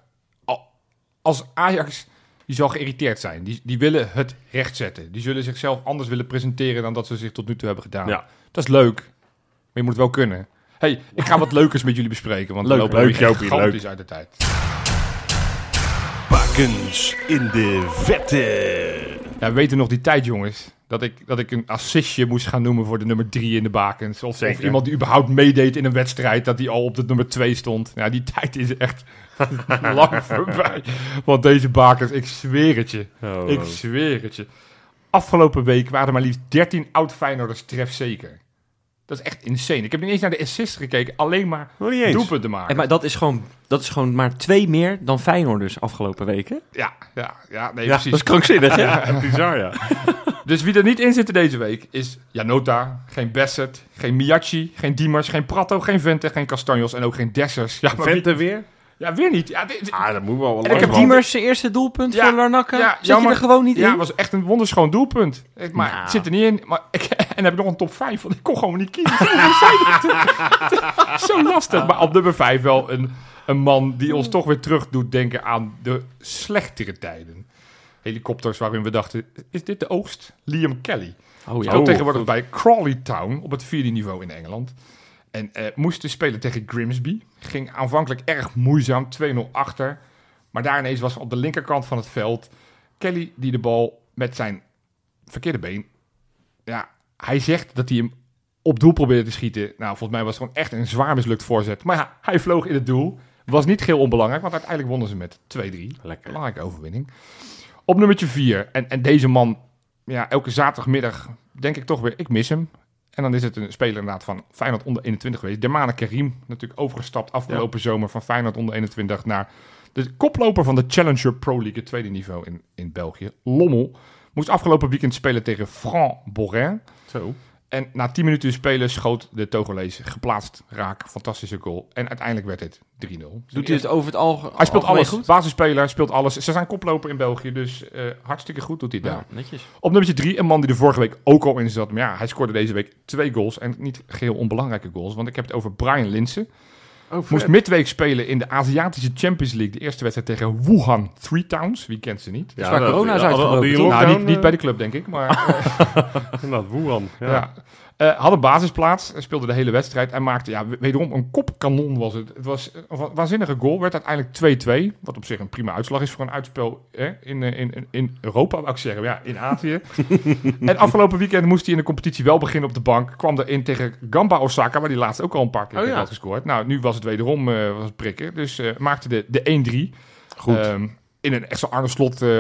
Als Ajax, die zal geïrriteerd zijn. Die, die willen het rechtzetten. Die zullen zichzelf anders willen presenteren... dan dat ze zich tot nu toe hebben gedaan. Ja. Dat is leuk. Maar je moet het wel kunnen. Hey, ik ga wat leukers met jullie bespreken. Want Leuk, we lopen leuk, weer Jopie, gigantisch leuk. uit de tijd. Bakens in de vette. Ja, we weten nog die tijd, jongens. Dat ik, dat ik een assistje moest gaan noemen voor de nummer drie in de bakens. Of, of Zeker. iemand die überhaupt meedeed in een wedstrijd... dat die al op de nummer twee stond. Ja, die tijd is echt lang voorbij. Want deze bakens, ik zweer het je. Oh, Ik zweer het je. Afgelopen week waren er maar liefst dertien oud-Feyenoorders trefzeker. Dat is echt insane. Ik heb niet eens naar de assist gekeken. Alleen maar Nog niet eens. doelpunten maken. En maar dat is, gewoon, dat is gewoon maar twee meer dan Feyenoorders afgelopen weken. Ja, ja, ja, nee, Ja, precies. Dat is krankzinnig, hè? Ja, bizar, ja. Dus wie er niet in zit deze week is Janota, geen Bassett, geen Miyachi, geen Diemers, geen Prato, geen Vente, geen Castanjos en ook geen Dessers. Ja, maar wie- Vente weer? ja weer niet. Ja, dit- Ah, dat moet wel wel En ik lang heb man. Diemers zijn eerste doelpunt Ja, voor Larnaca. ja, Zet je jammer. er gewoon niet ja, in? was echt een wonderschoon doelpunt. Ik- Maar Nou. het zit er niet in. Maar ik, en dan heb ik nog een top vijf, want ik kon gewoon niet kiezen. Zo, zei het. Zo lastig. Maar op nummer vijf wel een, een man die ons toch weer terug doet denken aan de slechtere tijden. Helikopters waarin we dachten, is dit de oogst? Liam Kelly. Oh ja. Speelt Oh, tegenwoordig goed. bij Crawley Town op het vierde niveau in Engeland. En uh, moest dus spelen tegen Grimsby. Ging aanvankelijk erg moeizaam, twee nul achter. Maar daar ineens was op de linkerkant van het veld Kelly die de bal met zijn verkeerde been... Ja, hij zegt dat hij hem op doel probeerde te schieten. Nou, volgens mij was het gewoon echt een zwaar mislukt voorzet. Maar ja, hij vloog in het doel. Was niet geheel onbelangrijk, want uiteindelijk wonnen ze met twee drie. Lekker. Belangrijke overwinning. Op nummertje vier. En, en deze man, ja, elke zaterdagmiddag denk ik toch weer, ik mis hem. En dan is het een speler inderdaad van Feyenoord onder eenentwintig geweest. Dermane Karim, natuurlijk overgestapt afgelopen zomer van Feyenoord onder eenentwintig naar de koploper van de Challenger Pro League, het tweede niveau in, in België. Lommel moest afgelopen weekend spelen tegen Franc Borin. Zo. En na tien minuten spelen schoot de Togolees geplaatst raak. Fantastische goal. En uiteindelijk werd het drie nul. Doet hij het over het algemeen Hij speelt alles. goed? Basisspeler, speelt alles. Ze zijn koploper in België, dus uh, hartstikke goed doet hij het daar. Ja, netjes. Op nummer drie, een man die er vorige week ook al in zat. Maar ja, hij scoorde deze week twee goals. En niet geheel onbelangrijke goals. Want ik heb het over Brian Linssen. Oh, Moest midweek spelen in de Aziatische Champions League. De eerste wedstrijd tegen Wuhan Three Towns. Wie kent ze niet? Ja, waar corona is uitgebroken, toch? Nou, niet, niet bij de club, denk ik. Maar, Inderdaad, Wuhan. Ja. ja. Uh, had een basisplaats, speelde de hele wedstrijd en maakte ja, wederom een kopkanon was het. Het was een waanzinnige goal, werd uiteindelijk twee-twee, wat op zich een prima uitslag is voor een uitspel hè, in, in, in Europa, wou ik zeggen, ja, in Azië. En afgelopen weekend moest hij in de competitie wel beginnen op de bank, kwam er in tegen Gamba Osaka, waar hij laatst ook al een paar keer oh, ja. had gescoord. Nou, nu was het wederom uh, was het prikken, dus uh, maakte de, de één-drie. Goed. Um, in een extra Arne Slot uh,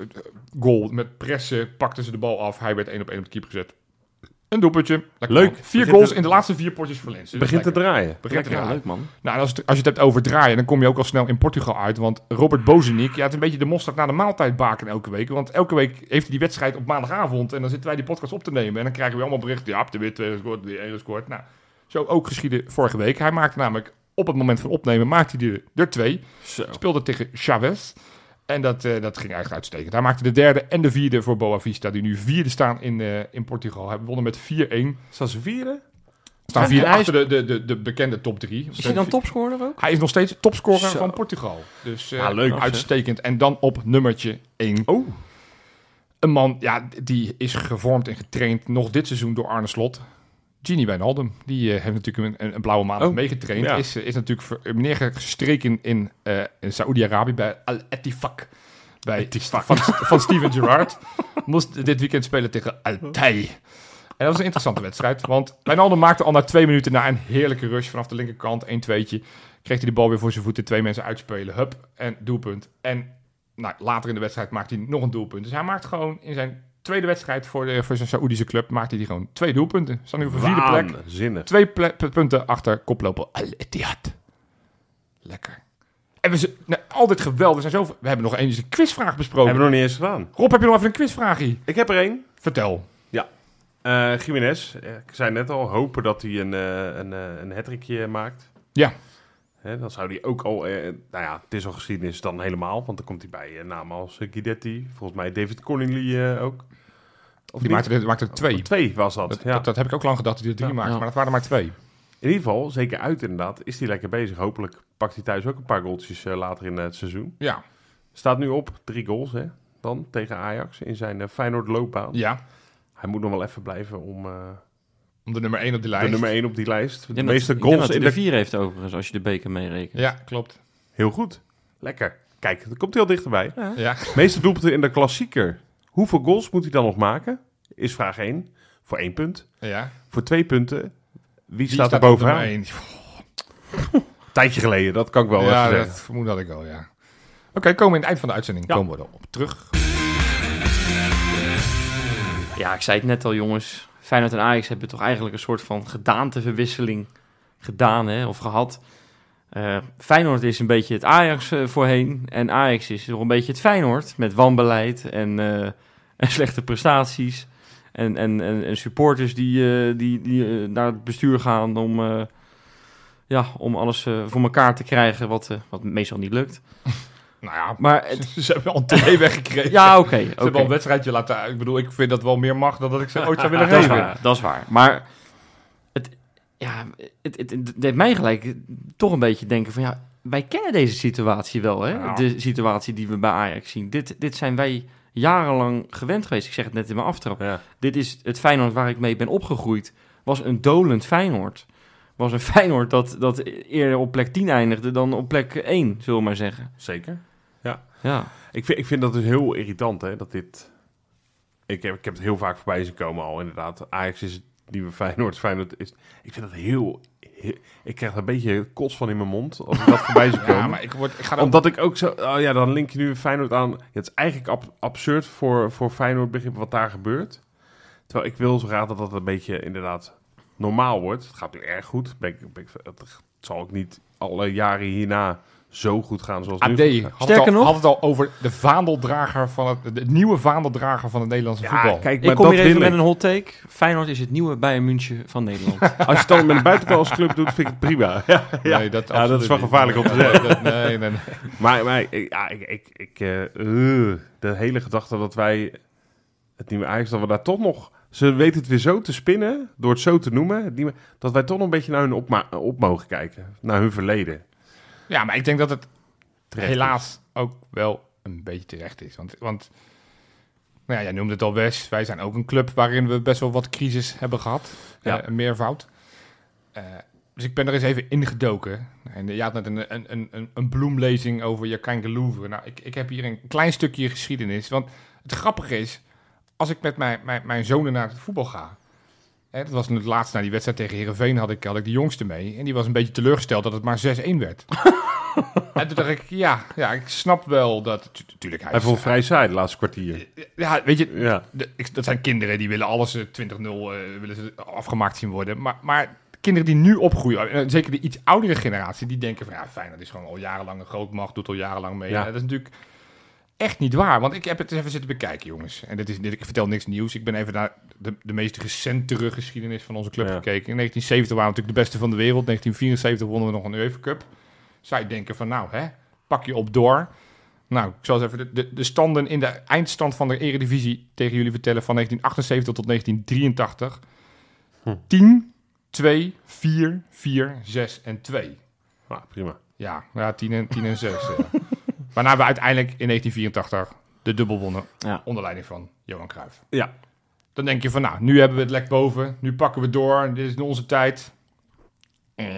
goal met pressen pakten ze de bal af, hij werd één op één op de keeper gezet. Een doelpuntje. Leuk. Vier Begint goals te, in de laatste vier potjes voor Lens. Begint te draaien. Begint te draaien. Leuk, man. Nou, als, het, als je het hebt over draaien, dan kom je ook al snel in Portugal uit. Want Robert Bozenik, ja, het is een beetje de mosterd na de maaltijd baken elke week. Want elke week heeft hij die wedstrijd op maandagavond. En dan zitten wij die podcast op te nemen. En dan krijgen we allemaal berichten. Ja, de weer twee gescoord, de één gescoord. Nou, zo ook geschieden vorige week. Hij maakte namelijk op het moment van opnemen, maakte hij er, er twee. Zo. Speelde tegen Chavez. En dat, uh, dat ging eigenlijk uitstekend. Hij maakte de derde en de vierde voor Boavista, die nu vierde staan in, uh, in Portugal. Hij wonnen met vier-één. Staan ze vierde? Staan Ja, vierde hij achter de, de, de, de bekende top drie. Is hij dan topscorer ook? Hij is nog steeds topscorer Zo. van Portugal. Dus uh, Ja, leuk, uitstekend. En dan op nummertje één. Oh. Een man, ja, die is gevormd en getraind nog dit seizoen door Arne Slot. Gini Wijnaldum, die uh, heeft natuurlijk een, een blauwe maand Oh, meegetraind. ja. Is, is natuurlijk ver, neergestreken in, uh, in Saoedi-Arabië bij Al-Ettifaq. Bij van, van Steven Gerrard. Moest dit weekend spelen tegen Al-Tay. En dat was een interessante wedstrijd. Want Wijnaldum maakte al na twee minuten na een heerlijke rush vanaf de linkerkant. één tweetje. Kreeg hij de bal weer voor zijn voeten. Twee mensen uitspelen. Hup. En doelpunt. En nou, later in de wedstrijd maakt hij nog een doelpunt. Dus hij maakt gewoon in zijn tweede wedstrijd voor, de, voor zijn Saoedische club. Maakte hij gewoon twee doelpunten. Staan nu op de vierde plek. Waanzinnig. Twee ple- punten achter koploper Al-Ittihad. Lekker. En we zijn nou, altijd geweldig. We, zijn zo, we hebben nog eens een quizvraag besproken. Hebben we nog niet eens gedaan. Rob, heb je nog even een quizvraagje? Ik heb er één. Vertel. Uh, Jiménez, eh, ik zei net al, hopen dat hij een, uh, een, uh, een hattrickje maakt. Ja. Hè, dan zou hij ook al, uh, nou ja, het is al geschiedenis dan helemaal, want dan komt hij bij uh, namen als uh, Guidetti. Volgens mij David Connolly uh, ook. Of Die maakte er, maakte er twee. Twee was dat, Dat, ja. dat, dat heb ik ook lang gedacht dat hij er drie Ja. maakte, Ja. maar dat waren er maar twee. In ieder geval, zeker uit inderdaad, is hij lekker bezig. Hopelijk pakt hij thuis ook een paar goaltjes uh, later in uh, het seizoen. Ja. Staat nu op drie goals, hè, dan tegen Ajax in zijn uh, Feyenoord loopbaan. Ja. Hij moet nog wel even blijven om uh, Om de nummer één op die lijst. de nummer één op die lijst. De Ik denk meeste dat, ik denk goals dat in hij de... er vier heeft overigens, als je de beker meerekent. Ja, klopt. Heel goed. Lekker. Kijk, dan komt hij al dichterbij. Ja. Meeste doelpunten in de klassieker. Hoeveel goals moet hij dan nog maken? Is vraag één. Voor één punt. Ja. Voor twee punten. Wie, Wie staat er op nummer bovenaan? één? Tijdje geleden, dat kan ik wel Ja, even dat zeggen. vermoed had ik al, ja. Oké, komen we in het eind van de uitzending. Ja. Komen we erop terug. Ja, ik zei het net al, jongens. Feyenoord en Ajax hebben toch eigenlijk een soort van gedaanteverwisseling gedaan, hè, of gehad. Uh, Feyenoord is een beetje het Ajax uh, voorheen. En Ajax is nog een beetje het Feyenoord. Met wanbeleid en, uh, en slechte prestaties. En, en, en, en supporters die, uh, die, die uh, naar het bestuur gaan om, uh, ja, om alles uh, voor elkaar te krijgen, wat, uh, wat meestal niet lukt. Nou ja, Maar het, ze hebben al een twee weggekregen. ja, oké. Okay, Ze hebben al een okay. wedstrijdje laten... Ik bedoel, ik vind dat wel meer mag dan dat ik ze ooit zou willen Dat is geven. waar, dat is waar. Maar het, ja, het, het, het deed mij gelijk toch een beetje denken van... ja, wij kennen deze situatie wel, hè? Ja. De situatie die we bij Ajax zien. Dit, dit zijn wij jarenlang gewend geweest. Ik zeg het net in mijn aftrap. Ja. Dit is het Feyenoord waar ik mee ben opgegroeid. Was een dolend Feyenoord. Was een Feyenoord dat, dat eerder op plek tien eindigde dan op plek één, zullen we maar zeggen. Zeker. Ja. Ik vind, ik vind dat dus heel irritant, hè, dat dit... Ik heb, ik heb het heel vaak voorbij zien komen al, inderdaad. Ajax is het nieuwe Feyenoord. Feyenoord is... Ik vind dat heel, heel... Ik krijg er een beetje kots van in mijn mond als ik dat voorbij zie komen. Ja, maar ik, word, ik ga er Omdat ik ook zo... Oh ja, dan link je nu Feyenoord aan. Ja, het is eigenlijk ab- absurd voor, voor Feyenoord begrip wat daar gebeurt. Terwijl ik wil zo graag dat dat een beetje inderdaad normaal wordt. Het gaat nu erg goed. Ben ik, ben ik, het zal ook niet alle jaren hierna zo goed gaan zoals A nu. D had, Sterker het al, nog- had het al over de vaandeldrager van het... De nieuwe vaandeldrager van het Nederlandse Ja, voetbal. kijk, Ik maar kom dat hier even wil met ik. een hot take. Feyenoord is het nieuwe Bayern München van Nederland. Als je het dan met een buitenlandse club doet, vind ik het prima. Ja, ja. Nee, dat, Ja, dat is wel absoluut gevaarlijk niet. om te zeggen. Nee, dat- nee, nee, nee. Maar, maar ik- ja, ik, ik, ik, eh, uh, de hele gedachte dat wij het nieuwe Ajax, dat we daar toch nog Ze weten het weer zo te spinnen, door het zo te noemen, die, dat wij toch nog een beetje naar hun op, ma- op mogen kijken. Naar hun verleden. Ja, maar ik denk dat het Terecht helaas ook wel een beetje terecht is. Want, want nou ja, jij noemde het al, Wes. Wij zijn ook een club waarin we best wel wat crisis hebben gehad. Ja. Uh, een meervoud. Uh, dus ik ben er eens even ingedoken. En je had net een, een, een, een, een bloemlezing over Joachim Gelouvre. Nou, ik, ik heb hier een klein stukje geschiedenis. Want het grappige is, als ik met mijn, mijn, mijn zonen naar het voetbal ga... Hè, dat was het laatste na die wedstrijd tegen Heerenveen, had ik, had ik de jongste mee. En die was een beetje teleurgesteld dat het maar zes-een werd. En toen dacht ik, ja, ja, ik snap wel dat... Tuurlijk, hij Hij is- vond vrij saai, de laatste kwartier. Ja, weet je, Ja. de- ik- dat zijn kinderen die willen alles eh, twintig nul eh, willen ze afgemaakt zien worden. Maar, maar kinderen die nu opgroeien, eh, zeker de iets oudere generatie, die denken van ja, Feyenoord is gewoon al jarenlang een grootmacht, doet al jarenlang mee. Ja. En dat is natuurlijk echt niet waar. Want ik heb het even zitten bekijken, jongens. En dit is, dit, ik vertel niks nieuws. Ik ben even naar de, de meest recentere geschiedenis van onze club Ja. gekeken. In negentien zeventig waren we natuurlijk de beste van de wereld. negentien vierenzeventig wonnen we nog een UEFA Cup. Zij denken van nou, hè, pak je op door. Nou, ik zal eens even de, de, de standen in de eindstand van de Eredivisie tegen jullie vertellen van negentien achtenzeventig tot negentien drieëntachtig. Hm. tien, twee, vier, vier, zes en twee. Ah, prima. Ja, ja tien en, tien en zes. Ja. Waarna we uiteindelijk in negentien vierentachtig de dubbel wonnen. Ja. Onder leiding van Johan Cruijff. Ja. Dan denk je van, nou, nu hebben we het lek boven. Nu pakken we door. Dit is onze tijd. Eh.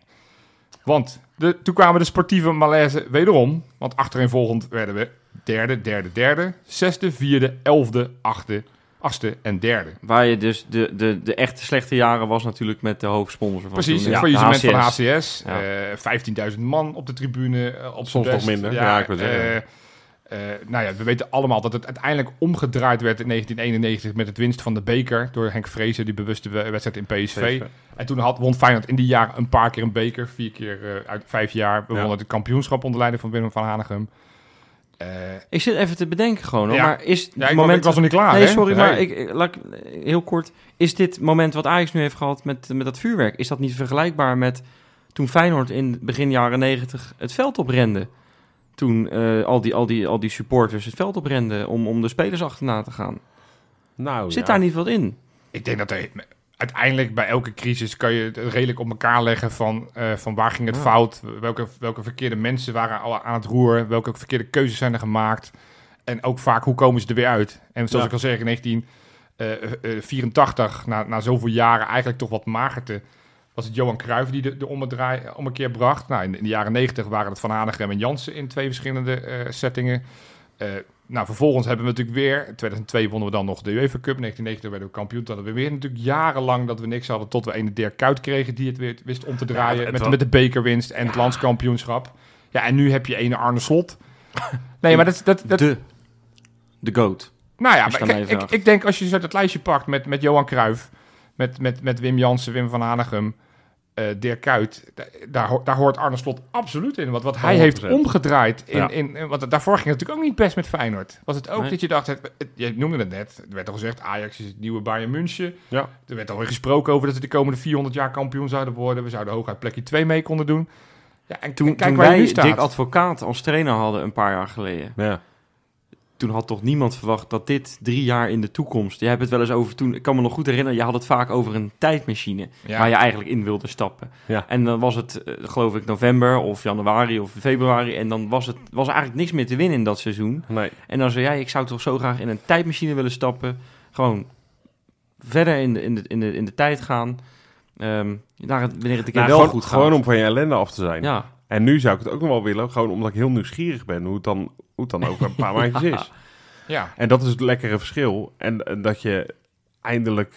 Want de, toen kwamen de sportieve malaise wederom. Want achtereenvolgend werden we derde, derde, derde. Zesde, vierde, elfde, achtste, achtste en derde. Waar je dus de, de, de echte slechte jaren was natuurlijk met de hoofdsponsor van Precies, toen, het hè? faillissement De van H C S. Ja. eh, vijftienduizend man op de tribune. eh, op Soms z'n nog best. minder, ja, ik wil zeggen. eh, eh, nou ja, we weten allemaal dat het uiteindelijk omgedraaid werd in negentien eenennegentig met het winst van de beker door Henk Vreese, die bewuste we- wedstrijd in P S V. En toen had, won Feyenoord in die jaren een paar keer een beker, vier keer uh, uit vijf jaar. We Ja. wonnen het kampioenschap onder leiding van Willem van Hanegem. Uh, Ik zit even te bedenken gewoon, hoor. Ja. Maar is het ja, ik, moment... was, ik was nog niet klaar, Nee, hè? sorry, Nee. maar ik, ik- laat ik, heel kort. Is dit moment wat Ajax nu heeft gehad met, met dat vuurwerk, is dat niet vergelijkbaar met toen Feyenoord in begin jaren negentig het veld oprende? Toen uh, al, die, al, die, al die supporters het veld oprenden om, om de spelers achterna te gaan. Nou, Zit ja. daar niet wat in? Ik denk dat er, uiteindelijk bij elke crisis kan je het redelijk op elkaar leggen van, uh, van waar ging het Ja. fout, welke, welke verkeerde mensen waren al aan het roer, welke verkeerde keuzes zijn er gemaakt en ook vaak hoe komen ze er weer uit. En zoals Ja. ik al zeg, in negentien vierentachtig, na, na zoveel jaren eigenlijk toch wat magerte, was het Johan Cruijff die de, de ommedraai, om een keer bracht. Nou, in, in de jaren negentig waren het Van Hanegem en Jansen in twee verschillende uh, settingen. Uh, nou, vervolgens hebben we natuurlijk weer... In tweeduizend twee wonnen we dan nog de UEFA Cup. In negentien negentig werden we kampioen. Toen hadden we weer natuurlijk jarenlang dat we niks hadden... tot we een Dirk Kuyt kregen die het weer wist om te draaien... het met, was- met de bekerwinst en het landskampioenschap. Ja, en nu heb je ene Arne Slot. Nee, maar dat... dat, dat De, de GOAT. nou ja, Als je maar dan ik, even ik, vraagt. ik denk als je zo dat lijstje pakt met, met Johan Cruijff... Met, met, met Wim Jansen, Wim van Hanegem... Uh, Dirk Kuyt, da- daar, ho- daar hoort Arne Slot absoluut in. Want wat hij honderd procent. heeft omgedraaid... In, Ja. in, in, want daarvoor ging het natuurlijk ook niet best met Feyenoord. Was het ook Nee. dat je dacht... Het, het- je noemde het net. Er werd al gezegd... Ajax is het nieuwe Bayern München. Ja. Er werd alweer gesproken over... dat ze de komende vierhonderd jaar kampioen zouden worden. We zouden hooguit plekje twee mee konden doen. Ja, en Toen, en kijk toen waar je nu wij staat. Dick Advocaat als trainer hadden een paar jaar geleden... Ja. toen had toch niemand verwacht dat dit drie jaar in de toekomst... Je hebt het wel eens over toen... Ik kan me nog goed herinneren, je had het vaak over een tijdmachine... Ja. waar je eigenlijk in wilde stappen. Ja. En dan was het, eh, geloof ik, november of januari of februari... en dan was het was er eigenlijk niks meer te winnen in dat seizoen. Nee. En dan zei jij, ik zou toch zo graag in een tijdmachine willen stappen... gewoon verder in de, in de, in de, in de tijd gaan... Um, wanneer het een keer Nou, wel gewoon, goed gaat. gewoon om van je ellende af te zijn. Ja, En nu zou ik het ook nog wel willen, gewoon omdat ik heel nieuwsgierig ben hoe het dan, hoe het dan over een paar maandjes is. Ja. En dat is het lekkere verschil. En, en dat je eindelijk,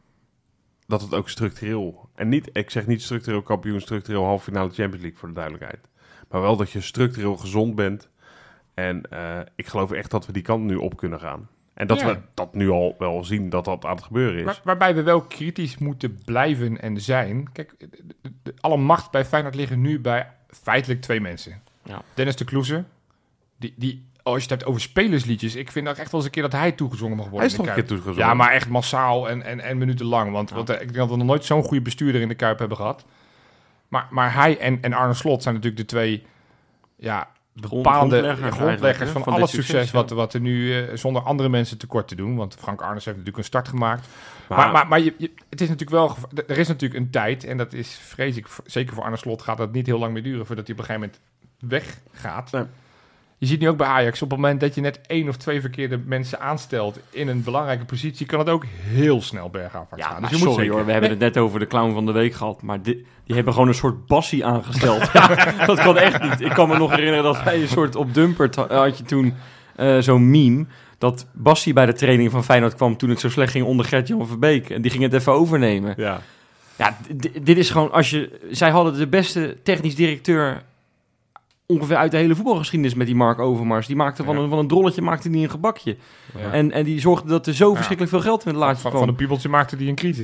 dat het ook structureel, en niet, ik zeg niet structureel kampioen, structureel halve finale Champions League voor de duidelijkheid. Maar wel dat je structureel gezond bent. En uh, ik geloof echt dat we die kant nu op kunnen gaan. En dat Ja. we dat nu al wel zien dat dat aan het gebeuren is. Waar- waarbij we wel kritisch moeten blijven en zijn. Kijk, de, de- de- alle macht bij Feyenoord liggen nu bij feitelijk twee mensen. Ja. Dennis de Kloeze, die, die, als je het hebt over spelersliedjes, ik vind ook echt wel eens een keer dat hij toegezongen mag worden. Hij is in de toch een keer Kuip. toegezongen. Ja, maar echt massaal en, en, en minutenlang. Want, want eh, ik denk dat we nog nooit zo'n goede bestuurder in de Kuip hebben gehad. Maar, maar hij en, en Arne Slot zijn natuurlijk de twee ja, bepaalde grondleggers grondleggers eigenlijk, van, van alle dit succes, succes, wat, ja. wat er nu uh, zonder andere mensen tekort te doen. Want Frank Arnes heeft natuurlijk een start gemaakt. Maar- Maar, maar, maar je, je- het is natuurlijk wel, geva- er is natuurlijk een tijd, en dat is vrees ik, v- zeker voor Arne Slot gaat dat niet heel lang meer duren voordat hij op een gegeven moment weggaat. Nee. Je ziet nu ook bij Ajax, op het moment dat je net één of twee verkeerde mensen aanstelt in een belangrijke positie, kan het ook heel snel bergafwaarts Ja, gaan. maar Dus je moet sorry zeker- hoor, we hebben het net over de clown van de week gehad. Maar di- die hebben gewoon een soort bassie aangesteld. Ja, dat kan echt niet. Ik kan me nog herinneren dat wij een soort op Dumpert ha- had je toen eh, zo'n meme. Dat Bassie bij de training van Feyenoord kwam toen het zo slecht ging onder Gert-Jan Verbeek. En die ging het even overnemen. Ja. Ja, d- d- dit is gewoon als je... Zij hadden de beste technisch directeur ongeveer uit de hele voetbalgeschiedenis met die Mark Overmars. Die maakte van, Ja. een, van een drolletje maakte die een gebakje. Ja. En, en die zorgde dat er zo Ja. verschrikkelijk veel geld in het laatje van, kwam. van een piebeltje maakte die een crisis.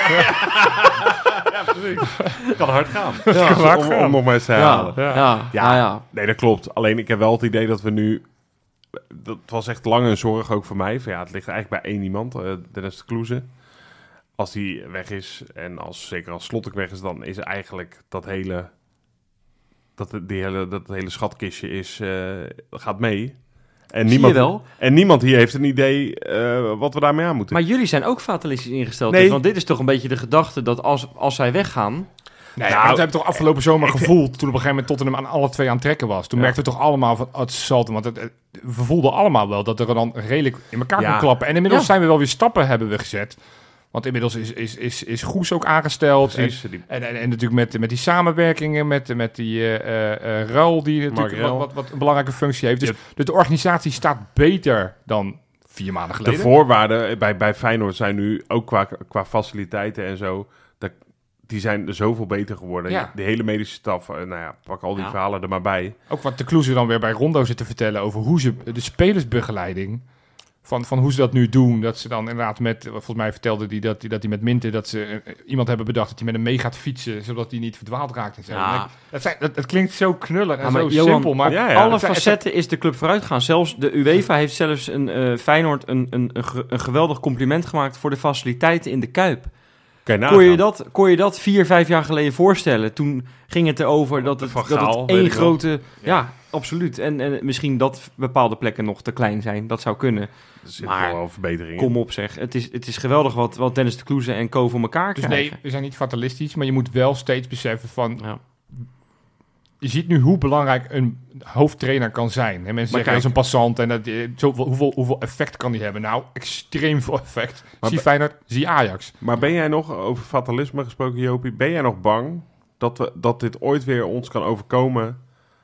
Kan hard gaan. kan hard om, gaan. om nog maar eens te ja, herhalen. ja, Ja. ja, Ja. ja. Nee, dat klopt. Alleen ik heb wel het idee dat we nu... Dat was echt lang een zorg ook voor mij. Van, ja, het ligt eigenlijk bij één iemand, uh, Dennis de Kloeze. Als die weg is, en als, zeker als Slot ook weg is, dan is eigenlijk dat hele... Dat, die hele, dat hele schatkistje is, uh, gaat mee. En Zie niemand, je wel. En niemand hier heeft een idee uh, wat we daarmee aan moeten. Maar jullie zijn ook fatalistisch ingesteld. Nee. Dus, want dit is toch een beetje de gedachte dat als, als zij weggaan... Nee, Nou, maar dat hebben we toch afgelopen zomer ik- gevoeld, toen op een gegeven moment Tottenham aan alle twee aan het trekken was. Toen Ja. merkten we toch allemaal van, oh, het zal te- want het, het- we voelden allemaal wel dat er dan redelijk in elkaar Ja. kon klappen. En inmiddels Ja. zijn we wel weer stappen hebben we gezet. Want inmiddels is, is, is, is Goes ook aangesteld. Precies. Die, En, en, en natuurlijk met, met die samenwerkingen, met, met die uh, uh, Ruil, die natuurlijk Ruil. wat, wat, wat een belangrijke functie heeft. Dus, Ja. dus de organisatie staat beter dan vier maanden de geleden. voorwaarden bij, bij Feyenoord zijn nu ook qua, qua faciliteiten en zo... Dat, die zijn er zoveel beter geworden. Ja. De hele medische staf, uh, nou ja, pak al die Ja. verhalen er maar bij. Ook wat de Kloeze dan weer bij Rondo zit te vertellen over hoe ze de spelersbegeleiding, van, van hoe ze dat nu doen. Dat ze dan inderdaad met, volgens mij vertelde die dat hij dat die met Minten, dat ze uh, iemand hebben bedacht dat hij met hem mee gaat fietsen, zodat hij niet verdwaald raakt. En zo. Ja. En ik- dat, zijn, dat, dat klinkt zo knullig en Ja, maar zo Johan, simpel. Maar ja, ja. Alle het zijn- het zijn- facetten is de club vooruit gegaan. Zelfs de UEFA heeft zelfs een uh, Feyenoord een, een, een, ge- een geweldig compliment gemaakt voor de faciliteiten in de Kuip. Kan je Kon je, nagaan. dat, kon je dat vier, vijf jaar geleden voorstellen? Toen ging het erover dat het, Van dat Gaal, het weet één ik wel. grote... Ja, Ja. absoluut. En, en misschien dat bepaalde plekken nog te klein zijn. Dat zou kunnen. Er zitten Maar- wel verbeteringen. Kom op zeg. Het is, het is geweldig wat, wat Dennis de Kloeze en Co voor elkaar dus krijgen. nee, we zijn niet fatalistisch, maar je moet wel steeds beseffen van, Ja. je ziet nu hoe belangrijk een hoofdtrainer kan zijn. En mensen zeggen, kijk- dat is een passant en dat, eh, zoveel, hoeveel, hoeveel effect kan die hebben? Nou, extreem veel effect. Maar zie be- Feyenoord, zie Ajax. Maar ben jij nog, over fatalisme gesproken, Jopie, ben jij nog bang dat, we, dat dit ooit weer ons kan overkomen?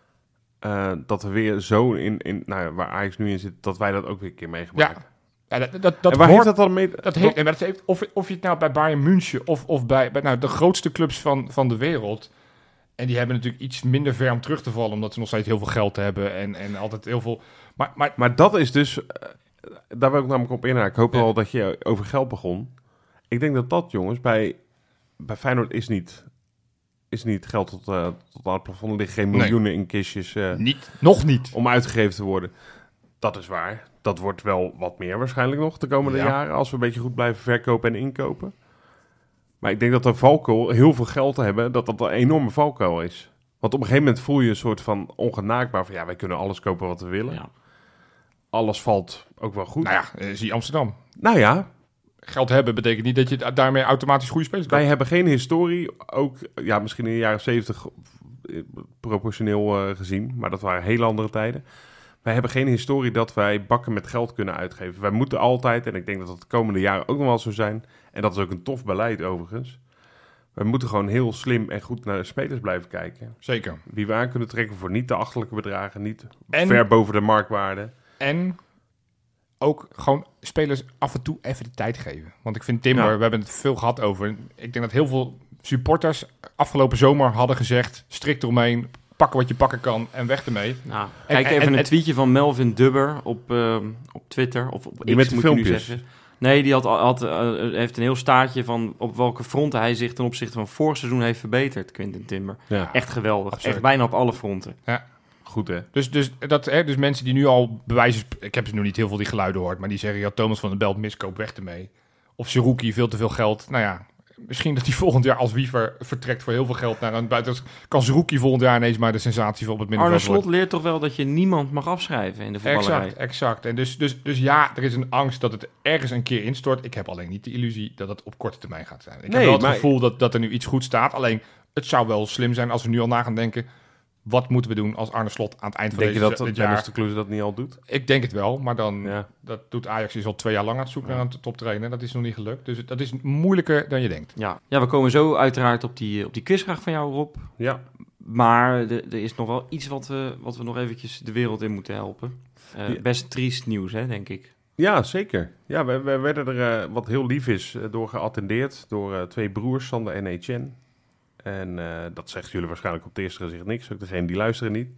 Uh, dat we weer zo in, in nou ja, waar Ajax nu in zit, dat wij dat ook weer een keer meegemaakt. Ja, dat, dat, dat en waar hoort, heeft dat dan mee? dat heeft, en dat heeft, of, of je het nou bij Bayern München of, of bij, bij nou, de grootste clubs van, van de wereld. En die hebben natuurlijk iets minder ver om terug te vallen, omdat ze nog steeds heel veel geld hebben en, en altijd heel veel. Maar, maar Maar dat is dus, uh, daar wil ik namelijk op inhaken. Ik hoop Ja. wel dat je over geld begon. Ik denk dat dat, jongens, bij, bij Feyenoord is niet, is niet geld tot, uh, tot aan het plafond. Er liggen geen Nee. miljoenen in kistjes uh, niet, nog niet. om uitgegeven te worden. Dat is waar. Dat wordt wel wat meer waarschijnlijk nog de komende Ja. jaren, als we een beetje goed blijven verkopen en inkopen. Maar ik denk dat de valkuil, heel veel geld te hebben, dat dat een enorme valkuil is. Want op een gegeven moment voel je een soort van ongenaakbaar van, ja, wij kunnen alles kopen wat we willen. Ja. Alles valt ook wel goed. Nou ja, eh, zie Amsterdam. Nou ja, Geld hebben betekent niet dat je da- daarmee automatisch goede spelers koopt. wij hebben geen historie, ook ja, misschien in de jaren zeventig eh, proportioneel uh, gezien, maar dat waren hele andere tijden. Wij hebben geen historie dat wij bakken met geld kunnen uitgeven. Wij moeten altijd, en ik denk dat dat de komende jaren ook nog wel zo zijn, en dat is ook een tof beleid overigens, wij moeten gewoon heel slim en goed naar de spelers blijven kijken. Zeker. Wie we aan kunnen trekken voor niet te achterlijke bedragen, niet En- ver boven de marktwaarde. En ook gewoon spelers af en toe even de tijd geven. Want ik vind Timber, Ja. we hebben het veel gehad over. Ik denk dat heel veel supporters afgelopen zomer hadden gezegd, strikt eromheen, pakken wat je pakken kan en weg ermee. Nou, kijk en- even en- een en- tweetje van Melvin Dubber op, uh, op Twitter. Of op Die X, met de moet je nu filmpjes. zeggen. Nee, die had, had, uh, heeft een heel staartje van op welke fronten hij zich ten opzichte van vorig seizoen heeft verbeterd, Quinten Timber. Ja, Echt geweldig. Absoluut. Echt bijna op alle fronten. goed hè. Dus, dus, dat, hè, dus mensen die nu al bewijzen, ik heb ze nog niet heel veel die geluiden gehoord, maar die zeggen, ja, Thomas van der Belt miskoop weg ermee. Of Seruki veel te veel geld. Nou ja, misschien dat hij volgend jaar als Wiever vertrekt voor heel veel geld naar een buiten. Kan Zerouki volgend jaar ineens maar de sensatie op het middenveld Arne Slot worden. leert toch wel dat je niemand mag afschrijven in de voetballerij. Exact, exact. En dus, dus, dus ja, er is een angst dat het ergens een keer instort. Ik heb alleen niet de illusie dat het op korte termijn gaat zijn. Ik Nee, heb wel het maar- gevoel dat, dat er nu iets goed staat. Alleen, het zou wel slim zijn als we nu al na gaan denken... wat moeten we doen als Arne Slot aan het eind van Denk je deze, dat dit Dennis jaar... de Kloeze dat niet al doet? Ik denk het wel, maar dan... Ja. Dat doet Ajax is al twee jaar lang aan het zoeken naar een toptrainer. Dat is nog niet gelukt. Dus dat is moeilijker dan je denkt. Ja. ja, we komen zo uiteraard op die, op die quizvraag van jou, Rob. Ja. Maar er, er is nog wel iets wat we, wat we nog eventjes de wereld in moeten helpen. Uh, Ja. Best triest nieuws, hè, denk ik. Ja, zeker. Ja, we, we werden er, uh, wat heel lief is, uh, door geattendeerd door uh, twee broers, Sander en Etienne. En uh, dat zegt jullie waarschijnlijk op het eerste gezicht niks, ook degene die luisteren niet.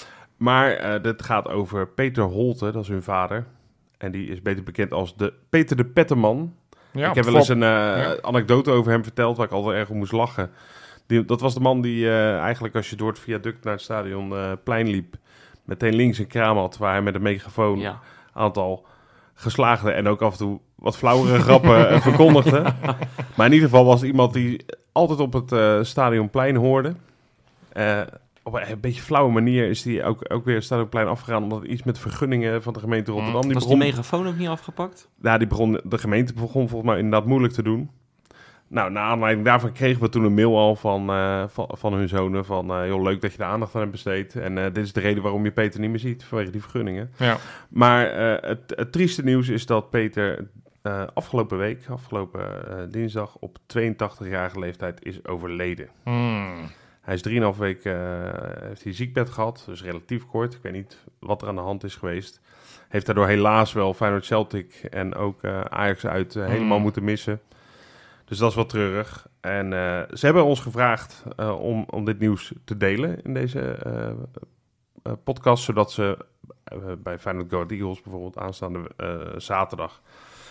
Maar uh, dit gaat over Peter Holte, dat is hun vader. En die is beter bekend als de Peter de Petteman. Ja, ik heb wel eens Fop. een uh, Ja. anekdote over hem verteld, waar ik altijd erg om moest lachen. Die, dat was de man die uh, eigenlijk als je door het viaduct naar het stadion uh, plein liep, meteen links een kraam had, waar hij met een megafoon Ja. aantal geslaagde en ook af en toe wat flauwere grappen uh, verkondigde. Maar in ieder geval was het iemand die altijd op het uh, stadionplein hoorde. Uh, op een, een beetje flauwe manier is hij ook, ook weer het stadionplein afgegaan, omdat iets met vergunningen van de gemeente Rotterdam. Die Was begon, die megafoon ook niet afgepakt? ja, die begon, de gemeente begon volgens mij inderdaad moeilijk te doen. Nou, naar aanleiding daarvan kregen we toen een mail al van, uh, van, van hun zonen van... Uh, heel leuk dat je de aandacht aan hebt besteed. En uh, dit is de reden waarom je Peter niet meer ziet, vanwege die vergunningen. Ja. Maar uh, het, het trieste nieuws is dat Peter uh, afgelopen week, afgelopen uh, dinsdag... op tweeëntachtigjarige leeftijd is overleden. Hmm. Hij is drieënhalf week uh, heeft hij ziekbed gehad, dus relatief kort. Ik weet niet wat er aan de hand is geweest. Heeft daardoor helaas wel Feyenoord Celtic en ook uh, Ajax uit uh, helemaal Hmm. moeten missen. Dus dat is wel treurig. En uh, ze hebben ons gevraagd uh, om, om dit nieuws te delen in deze uh, uh, podcast, zodat ze uh, bij Feyenoord Go Ahead Eagles bijvoorbeeld aanstaande uh, zaterdag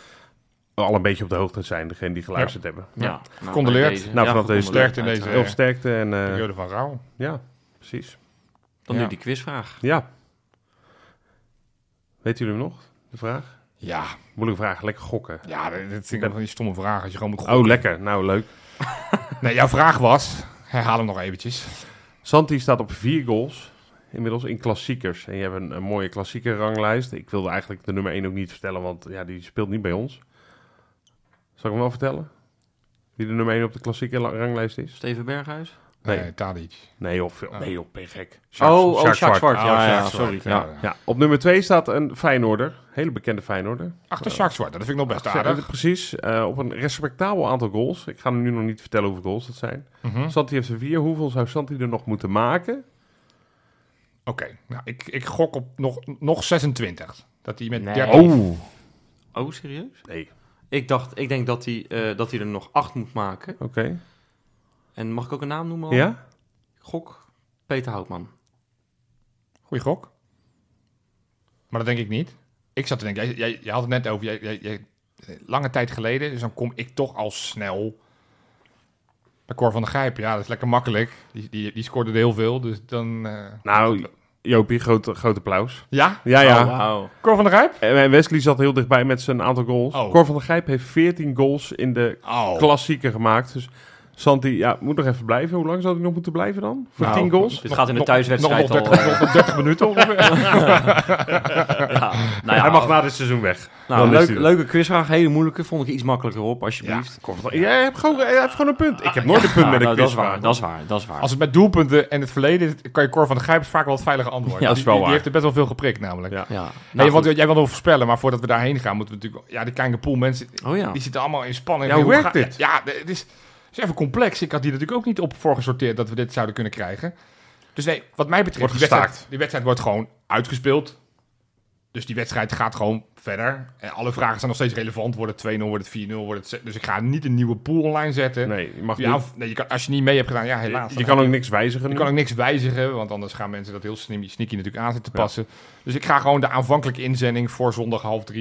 al een beetje op de hoogte zijn, degene die geluisterd hebben. Ja. Nou, Condoleerd. bij deze. Nou, Ja, vanaf deze gecondoleerd, sterkte in deze- uiteraard. Heel sterkte en uh, Periode van rouw. ja, precies. Dan Ja. nu die quizvraag. Ja. Weten jullie hem nog, de vraag? Ja, Moeilijke vraag, lekker gokken. ja, dit vind ik wel van die stomme vragen. Als je gewoon moet gokken. Oh, lekker. Nou, leuk. Nee, jouw vraag was... Herhaal hem nog eventjes. Santi staat op vier goals, inmiddels in klassiekers. En je hebt een, een mooie klassieke ranglijst. Ik wilde eigenlijk de nummer één ook niet vertellen, want ja, die speelt niet bij ons. Zal ik hem wel vertellen? Wie de nummer één op de klassieke la- ranglijst is? Steven Berghuis? Nee. Nee, Tadic. Nee, of Oh. nee, op ben je gek. Oh, oh, Sjaak Sjaak Zwart. Oh, Ja, ja, Sjaak sorry. Zwart, Ja. Ja, op nummer twee staat een Feyenoorder. Hele bekende Feyenoorder. Achter Sjaak Zwart, dat vind ik nog best Ja, aardig. precies. Uh, op een respectabel aantal goals. Ik ga nu nog niet vertellen hoeveel goals dat zijn. Mhm. Santi heeft er vier. Hoeveel zou Santi er nog moeten maken? Oké, nou, ik, ik gok op nog, nog zesentwintig. Dat hij met Nee. dertien... Oh! Oh, serieus? Nee. Ik dacht, ik denk dat hij, uh, dat hij er nog acht moet maken. Oké. En mag ik ook een naam noemen? al? Ja? Gok, Peter Houtman. Goeie gok. Maar dat denk ik niet. Ik zat te denken, jij, jij, jij had het net over, jij, jij, jij, lange tijd geleden, dus dan kom ik toch al snel bij Cor van der Gijp. Ja, dat is lekker makkelijk. Die, die, die scoorde er heel veel, dus dan... Uh, Nou, Jopie, groot, groot applaus. ja? Ja, ja. Oh, wauw. Cor van der Gijp? En Wesley zat heel dichtbij met zijn aantal goals. Oh. Cor van der Gijp heeft veertien goals in de Oh. klassieker gemaakt. Dus Santi, ja, moet nog even blijven. Hoe lang zou hij nog moeten blijven dan? Voor Nou, tien goals? Dit gaat in de thuiswedstrijd nog, nog, al... dertig, nog, nog dertig minuten ongeveer. ja, nou ja, Hij mag na dit seizoen weg. nou, Dan is leuk, hij er. leuke quizvraag, hele moeilijke. Vond ik iets makkelijker op, alsjeblieft. Jij hebt gewoon, hij heeft gewoon een punt. Ik heb nooit een punt Ja, met een nou, dat is quizvraag. waar, dat is waar, dat is waar. Als het met doelpunten en het verleden is, kan je Cor van der Gijp vaak wel het veilige antwoord. Ja, dat is wel die, die waar. heeft er best wel veel geprikt namelijk. Ja. ja. Nee, Nou, want goed. jij wil nog voorspellen, maar voordat we daarheen gaan, moeten we natuurlijk... Ja, die kleine pool mensen, Oh ja. die zitten allemaal in spanning. Ja, hoe werkt ga- dit? Ja, ja, het is, het is even complex. Ik had hier natuurlijk ook niet op voorgesorteerd dat we dit zouden kunnen krijgen. Dus nee, wat mij betreft, Wordt die wedstrijd, gestaakt. die wedstrijd wordt gewoon uitgespeeld. Dus die wedstrijd gaat gewoon verder. En alle vragen zijn nog steeds relevant. Wordt het twee nul, wordt het vier nul, wordt het... zes- Dus ik ga niet een nieuwe pool online zetten. Nee, je mag Ja, niet. of- nee, je kan, als je niet mee hebt gedaan, ja, helaas. Je, Dan kan heb ook niks wijzigen je nu. kan ook niks wijzigen, want anders gaan mensen dat heel sneaky, sneaky natuurlijk aan zitten Ja. passen. Dus ik ga gewoon de aanvankelijke inzending voor zondag half drie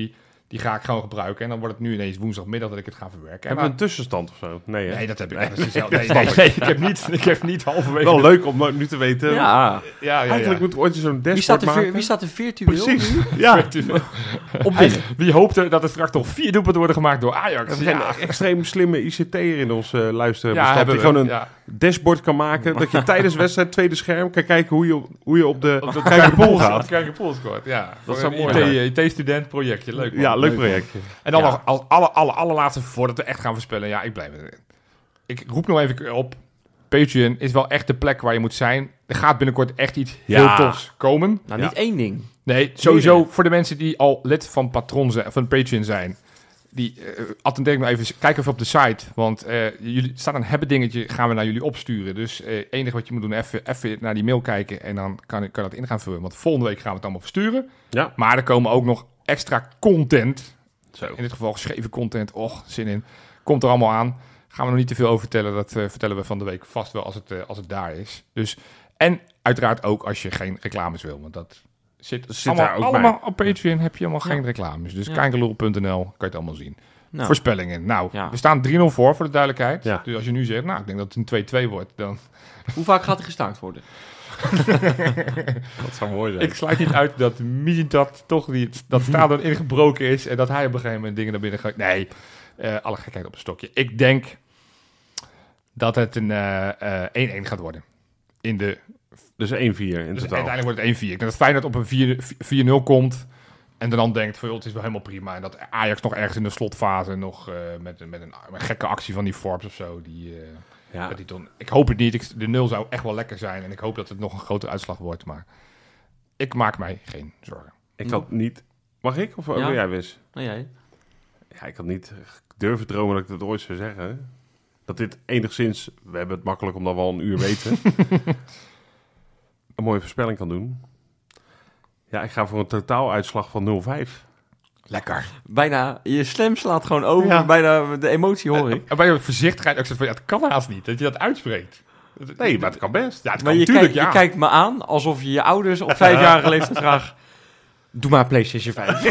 Die ga ik gewoon gebruiken. En dan wordt het nu ineens woensdagmiddag dat ik het ga verwerken. Hebben we En een tussenstand of zo? Nee, hè? Nee, dat heb ik Nee. niet. Nee, nee, nee, nee, ik heb niet, ik heb niet halverwege... Wel leuk om nou nu te weten. Ja, Ja, ja, ja. Eigenlijk moeten we ooit zo'n wie dashboard staat, er vir- maken. wie staat er virtueel? Precies. Ja. Op Hij- de, Wie hoopte dat er straks nog vier doelpunten worden gemaakt door Ajax? We hebben Ja, geen extreem slimme I C T'er in ons uh, luisteren. ja, hebben die we. gewoon een Ja. dashboard kan maken. Dat je tijdens de wedstrijd, tweede scherm, kan kijken hoe je, hoe je op de Op dat kijkerpool gaat. Kijkerpool scoort, ja. Dat Voor zou een mooi zijn. I T, I T-student projectje. Leuk, man. Ja, leuk man. projectje. En dan Ja. nog als alle, alle, allerlaatste, voordat we echt gaan voorspellen. Ja, ik blijf erin. Ik roep nog even op. Patreon is wel echt de plek waar je moet zijn. Er gaat binnenkort echt iets Ja. heel tofs komen. nou, Ja. niet één ding. Nee, sowieso voor de mensen die al lid van Patron zijn, van Patreon zijn. Die uh, attendeer ik nog even. Kijk even op de site. Want uh, jullie staat een hebben dingetje. Gaan we naar jullie opsturen. Dus het uh, enige wat je moet doen, even, even naar die mail kijken. En dan kan, kan je dat in gaan vullen. Want volgende week gaan we het allemaal versturen. Ja. Maar er komen ook nog extra content. Zo. In dit geval geschreven content. Och, zin in. Komt er allemaal aan. Gaan we nog niet te veel over vertellen. Dat uh, vertellen we van de week vast wel als het, uh, als het daar is. Dus, en uiteraard ook als je geen reclames wil. Want dat zit, Zit allemaal, daar ook allemaal bij. op Patreon. Heb je helemaal Ja. geen reclames. Dus Ja. kijkenlul punt n l kan je het allemaal zien. Nou, Voorspellingen. Nou, Ja. we staan drie nul voor, voor de duidelijkheid. Ja. Dus als je nu zegt, nou, ik denk dat het een twee twee wordt. Dan... hoe vaak gaat er gestaakt worden? Dat zou mooi zijn. Ik sluit niet uit dat Mijntat toch niet, dat stadion ingebroken is. En dat hij op een gegeven moment dingen naar binnen gaat. Nee, uh, alle gekheid op een stokje. Ik denk dat het een uh, uh, één één gaat worden. In de, Dus één vier in dus totaal. uiteindelijk wordt het één vier. Ik denk dat Feyenoord op een vier nul komt. En dan denkt, van, joh, het is wel helemaal prima. En dat Ajax nog ergens in de slotfase nog uh, met, met, een, met een gekke actie van die Forbes of zo. Die, uh, Ja. dat die dan, ik hoop het niet. Ik, de nul zou echt wel lekker zijn. En ik hoop dat het nog een grote uitslag wordt. Maar ik maak mij geen zorgen. Ik had niet... Mag ik? Of Ja. wil jij wist? Nou, jij? Ja, ik had niet durven dromen dat ik dat ooit zou zeggen. Dat dit enigszins... We hebben het makkelijk omdat we al een uur weten. een mooie voorspelling kan doen. Ja, ik ga voor een totaaluitslag van nul vijf. Lekker. Bijna, je stem slaat gewoon over. Ja. Bijna, de emotie hoor ik. En bij je voorzichtigheid ook zo van, ja, het kan haast niet dat je dat uitspreekt. Nee, maar het kan best. Ja, het Maar kan je, natuurlijk, kijkt, ja. je kijkt me aan alsof je je ouders op vijfjarige leeftijd vraagt... Doe maar PlayStation vijf.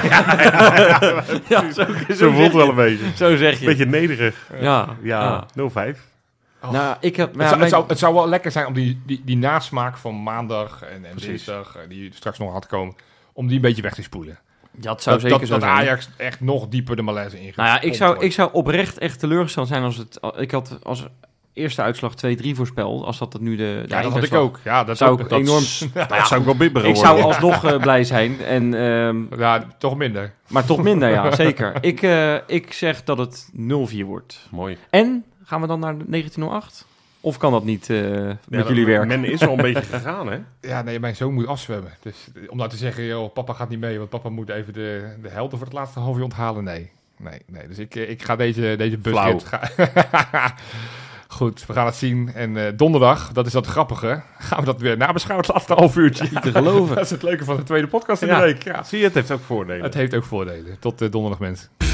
ja, zo, zo, Zo voelt zeg het wel je. een beetje. Zo zeg je. Beetje nederig. Ja, Ja, ja. nul vijf. Oh. Nou, ik heb... Het, ja, zou, mijn- het, zou, het zou wel lekker zijn om die, die, die nasmaak van maandag en, en Precies. dinsdag, eh, die straks nog had komen, om die een beetje weg te spoelen. dat zou Dat, zeker dat, zo dat zijn. Ajax echt nog dieper de malaise ingaat. Nou ja, ik zou, ik zou oprecht echt teleurgesteld zijn als het... Ik had als eerste uitslag twee drie voorspeld. Als dat het nu de, de Ja, dat had ik einduitslag- ook. Ja, dat Zou ook, ik dat- enorm... Nou, dat zou ik wel bibberen Ik worden. zou alsnog eh, blij zijn. En, ehm, Ja, toch minder. maar toch minder, ja, zeker. Ik, eh, ik zeg dat het nul vier wordt. Mooi. En gaan we dan naar negentien nul acht? Of kan dat niet eh, met Ja, dat- jullie werk? Men is al een beetje gegaan, hè? Ja, nee, mijn zoon moet afzwemmen. Dus eh, om nou te zeggen, joh, papa gaat niet mee, want papa moet even de, de helden voor het laatste half uur onthalen. Nee, nee, nee. Dus ik, eh, ik ga deze, deze busrit... Ga... Goed, we gaan het zien. En uh, donderdag, dat is dat grappige, gaan we dat weer nabeschouwen het laatste half uurtje. Niet te geloven. Dat is het leuke van de tweede podcast in Ja. de week. Ja. Zie je, het heeft ook voordelen. Het heeft ook voordelen. Tot uh, donderdag, mensen.